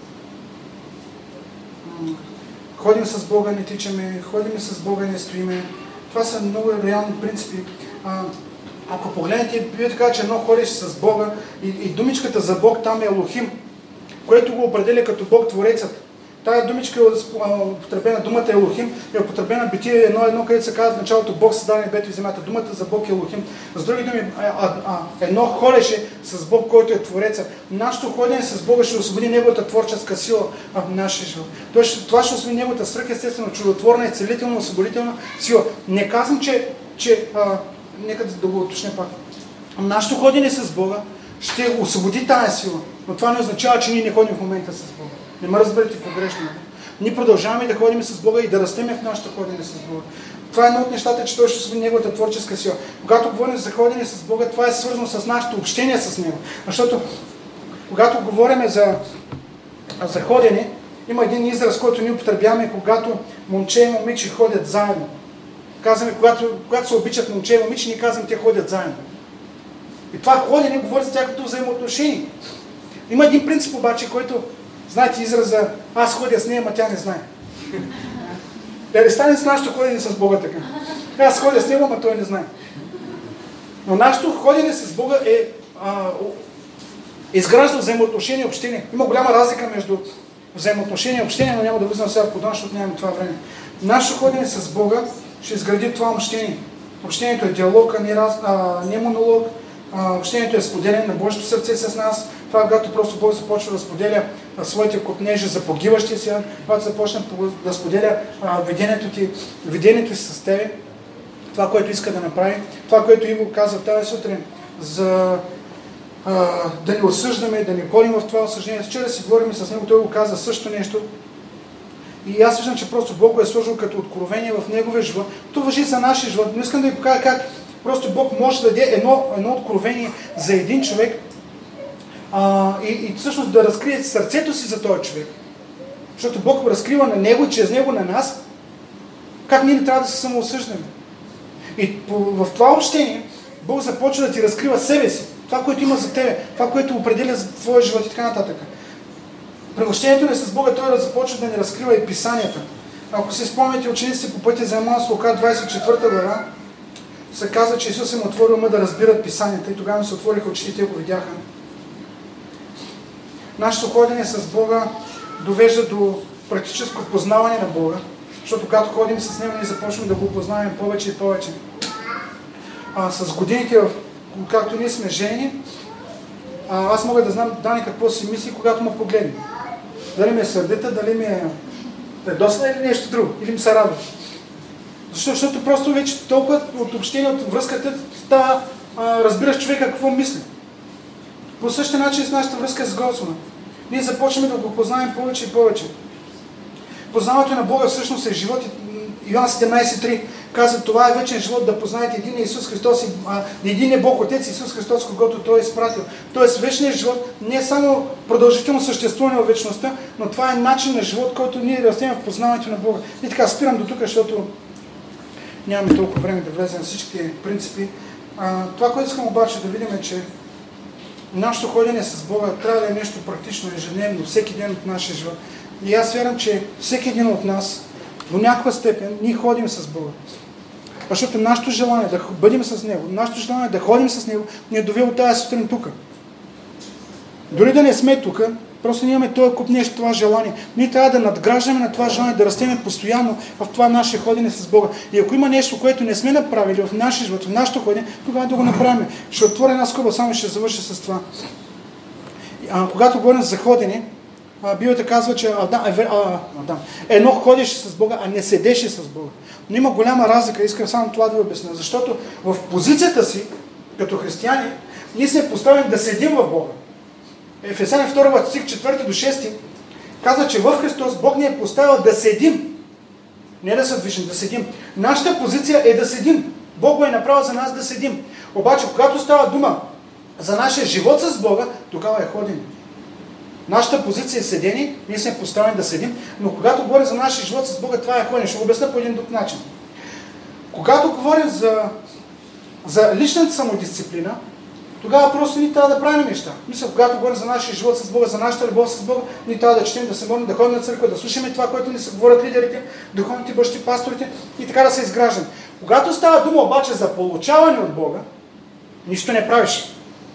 Ходим с Бога, не тичаме, ходим с Бога, не стоиме. Това са много реални принципи. Ако погледнете, вие така, че едно ходиш с Бога и, и думичката за Бог там е Елохим, което го определя като Бог Творецът. Тая думичка е употребена, думата Елохим е употребена Битие едно едно, където се казва в началото Бог създаде небето и земята. Думата за Бог е Елохим. С други думи, а, а, едно ходеше с Бог, който е Твореца. Нашето ходене с Бога ще освободи Неговата творческа сила в нашия живот. Това ще освободи Неговата свръхестествено, чудотворна и целително, освободителна сила. Не казвам, че, че а, нека да го уточня пак. Нашето ходене с Бога ще освободи тази сила, но това не означава, че ние не ходим в момента с Бога. Не ме разберете погрешно. Ние продължаваме да ходим с Бога и да растеме в нашето ходене с Бога. Това е едно от нещата, че Той ще освободи Неговата творческа сила. Когато говорим за ходене с Бога, това е свързано с нашето общение с Него. Защото когато говорим за, за ходене, има един израз, който ние употребяваме, когато момче и момиче ходят заедно. Казваме, когато, когато се обичат момче и момиче, ние казваме, те ходят заедно. И това ходене говори за тяхното взаимоотношение. Има един принцип обаче, който, знаете израза, аз ходя с нея, ама тя не знае. Да не стане с нашето ходене с Бога така. Аз ходя с него, ама той не знае. Но нашето ходене с Бога е а, изгражда взаимоотношение и общение. Има голяма разлика между взаимоотношение и общение, но няма да влизам сега в подробно, защото нямаме това време. Нашето ходене с Бога ще изгради това общение. Общението е диалог, а не, раз, а, не монолог. А, общението е споделяне на Божието сърце с нас. Това е когато просто Бог започва да споделя а, своите копнежи за погиващия си, когато започне да споделя а, видението, ти, видението си с тебе, това, което иска да направи, това, което Иво каза тази сутрин, за а, да не осъждаме, да не ходим в това осъждение. Вчера си говорим с него, той го каза също нещо. И аз виждам, че просто Бог го е сложил като откровение в неговия живот. То важи за нашия живот. Но искам да ви покажа как просто Бог може да даде едно, едно откровение за един човек а, и, и всъщност да разкрие сърцето си за този човек. Защото Бог го разкрива на него и чрез него на нас. Как ние не трябва да се самоосъждаме. И по, в това общение Бог започва да ти разкрива себе си. Това, което има за тебе. Това, което определя за твоя живот и така нататък. При общението ни с Бога Той започва да ни разкрива и писанията. Ако си спомняте учениците по пътя за Емаус, Лука двадесет и четвърта глава, се казва, че Исус им отворил ума да разбират писанията и тогава се отвориха очите и те го видяха. Нашето ходене с Бога довежда до практическо познаване на Бога, защото когато ходим с Него, ние започваме да го познаваме повече и повече. А, с годините, както ние сме жени, а, аз мога да знам Дани какво си мисли, когато му погледне. Дали ми е сърдита, дали ми е предосна или нещо друго, или ми се радва. Защо? Защото просто вече толкова от общение, от връзката става, а, разбираш човека какво мисли. По същия начин с нашата връзка с Господа. Ние започваме да го познаем повече и повече. Познаването на Бога всъщност е живот. Йоан седемнадесет три. казва, това е вечен живот, да познаете един Исус Христос и един е Бог Отец Исус Христос, когато Той е изпратил. Тоест вечният живот не е само продължително съществуване в вечността, но това е начин на живот, който ние растем в познаването на Бога. И така, спирам до тук, защото нямаме толкова време да влезем на всички принципи. А, това, което искам обаче да видим е, че нашето ходене с Бога трябва да е нещо практично, ежедневно, всеки ден от нашия живот. И аз вярвам, че всеки един от нас до някаква степен ние ходим с Бога. Защото нашето желание да бъдем с Него, нашето желание да ходим с Него, ни е довело тази сутрин тук. Дори да не сме тук, просто ние имаме този куп нещо, това желание. Ние трябва да надграждаме на това желание, да растеме постоянно в това наше ходене с Бога. И ако има нещо, което не сме направили в нашия живот, в нашето ходене, тогава да го направим. Ще отворя една скоба, само ще завърша с това. А, когато говорим за ходене, Библията казва, че Адам, Адам, едно ходеше с Бога, а не седеше с Бога. Но има голяма разлика, искам само това да ви обясня, защото в позицията си, като християни, ние сме поставени да седим в Бога. Ефесяни втори стих четвърти до шести казва, че в Христос Бог ни е поставил да седим. Не да се движим, да седим. Нашата позиция е да седим. Бог го е направил за нас да седим. Обаче, когато става дума за нашия живот с Бога, тогава е ходене. Нашата позиция е седение, ние сме поставени да седим, но когато говорим за нашия живот с Бога, това е ходене. Ще го обясня по един друг начин. Когато говорим за, за личната самодисциплина, тогава просто ние трябва да правим неща. Мисля, когато говорим за нашия живот с Бога, за нашата любов с Бога, ние трябва да четем, да се молим, да ходим на църква, да слушаме това, което ни се говорят лидерите, духовните бащи, пасторите и така да се изграждаме. Когато става дума обаче за получаване от Бога, нищо не правиш.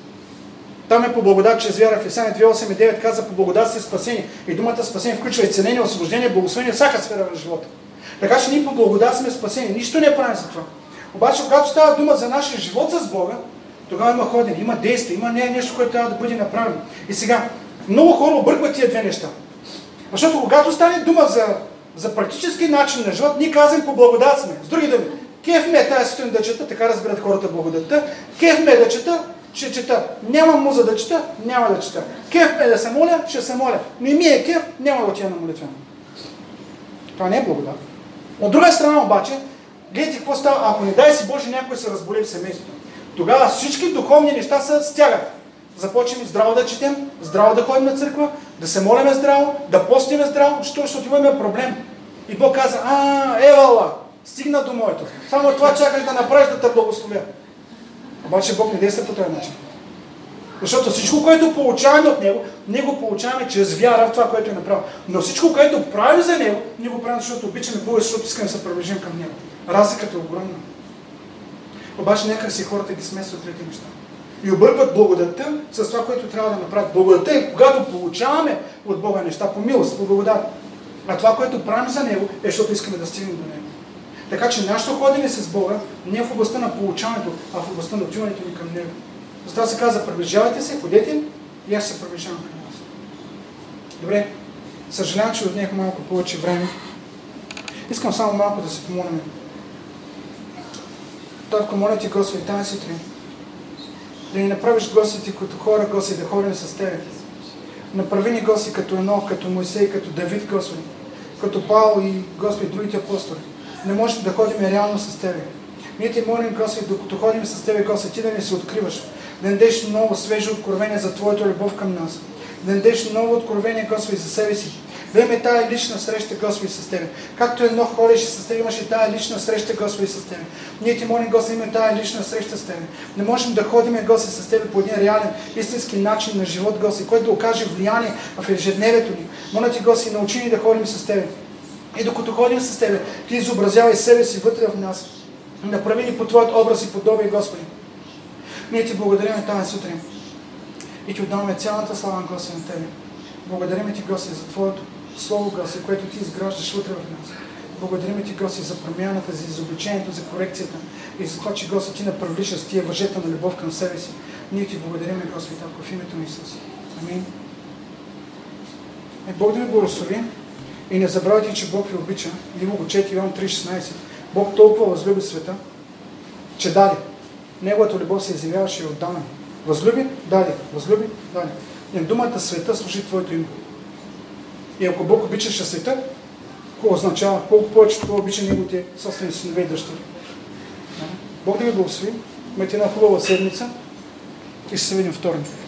Там е по благодат, чрез вяра. В Ефесяни две осем и девет каза, по благодат сте спасени. И думата спасение включва и ценение, освобождение, благословение, всяка сфера на живота. Така че ние по благодат сме спасени. Нищо не правим за това. Обаче, когато става дума за нашия живот с Бога, тогава има ходене, има действие, има не нещо, което трябва да бъде направено. И сега, много хора объркват тия две неща. Защото когато стане дума за, за практически начин на живот, ние казваме по благодат сме. С други думи, кеф ме е тази сутрин да чета, така разбират хората благодатта, кеф ме е да чета, ще чета. Нямам муза да чета, няма да чета. Кеф ме е да се моля, ще се моля. Не ми е кеф, няма да отида на молитвена. Това не е благодат. От друга страна обаче, гледайте какво става, ако не дай си Боже някой се разболее в семейството. Тогава всички духовни неща се стягат. Започнем здраво да четем, здраво да ходим на църква, да се молиме здраво, да постиме здраво, защото имаме проблем. И Бог каза, а, евала, стигна до моето. Само това чакай да направиш да те благословя. Обаче Бог не действа по този начин. Защото всичко, което получаваме от Него, ние го получаваме чрез вяра в това, което е направил. Но всичко, което правим за Него, ние го правим, защото обичаме Бога, защото искаме да се приближим към Него. Разликата е огромна. Обаче някак си хората ги смесват трети неща. И объркват благодатта с това, което трябва да направят. Благодатта е когато получаваме от Бога неща по милост, по благодат. А това, което правим за Него, е защото искаме да стигнем до Него. Така че нашето ходене с Бога не е в областта на получаването, а в областта на отиването ни към Него. Затова се казва, приближавайте се, ходете и аз се приближавам към вас. Добре, съжалявам, че отнех малко повече време. Искам само малко да се помолим. Татко, моля ти, Господи, тази сутрин, да ни направиш, Господи, като хора, Господи, да ходим с Тебе. Направи ни, Господи, като Енох, като Моисей, като Давид, Господи, като Павел и, Господи, другите апостоли. Не можем да ходим реално с Тебе. Ние ти молим, Господи, докато ходим с Тебе, Господи, Ти да ни се откриваш, да ни дадеш много свежо откровение за Твоята любов към нас, да ни дадеш много откровение, Господи, за себе си. Да имаме тая лична среща, Господи, с Тебе. Както едно ходеше с Тебе, имаше тая лична среща, Господи, с Тебе. Ние ти молим, Господи, имаме тая лична среща с Тебе. Не можем да ходим, Господи, с Тебе по един реален, истински начин на живот, Господи, който да окаже влияние в ежедневието ни. Моля ти, Господи, научи ни да ходим с Тебе. И докато ходим с Тебе, Ти изобразявай себе си вътре в нас. Направи ни по Твоят образ и подобие, Господи. Ние Ти благодарим тази сутрин. И Ти отдаваме цялата слава, Господи, на Тебе. Благодарим Ти, Господи, за Твоето Слово, Господи, което Ти изграждаш вътре в нас. Благодарим Ти, Господи, за промяната, за изобличението, за корекцията и за това, че, Господи, Ти направиш с тия въжета на любов към себе си. Ние Ти благодарим, Господи, Татко, в името на Исус. Амин. Е, Бог да ви благослови и не забравяйте, че Бог ви обича. Има го четири Йоан три шестнайсет. Бог толкова възлюби света, че даде. Неговата любов се изявяваше и отдана. Възлюби, даде. Възлюби, даде. И думата света служи Твоето име. И ако Бог обичаше света, какво означава, колко повече това обича неговите собствени синове и дъщери. Бог да ви благослови, имайте една хубава седмица и ще се видим вторник.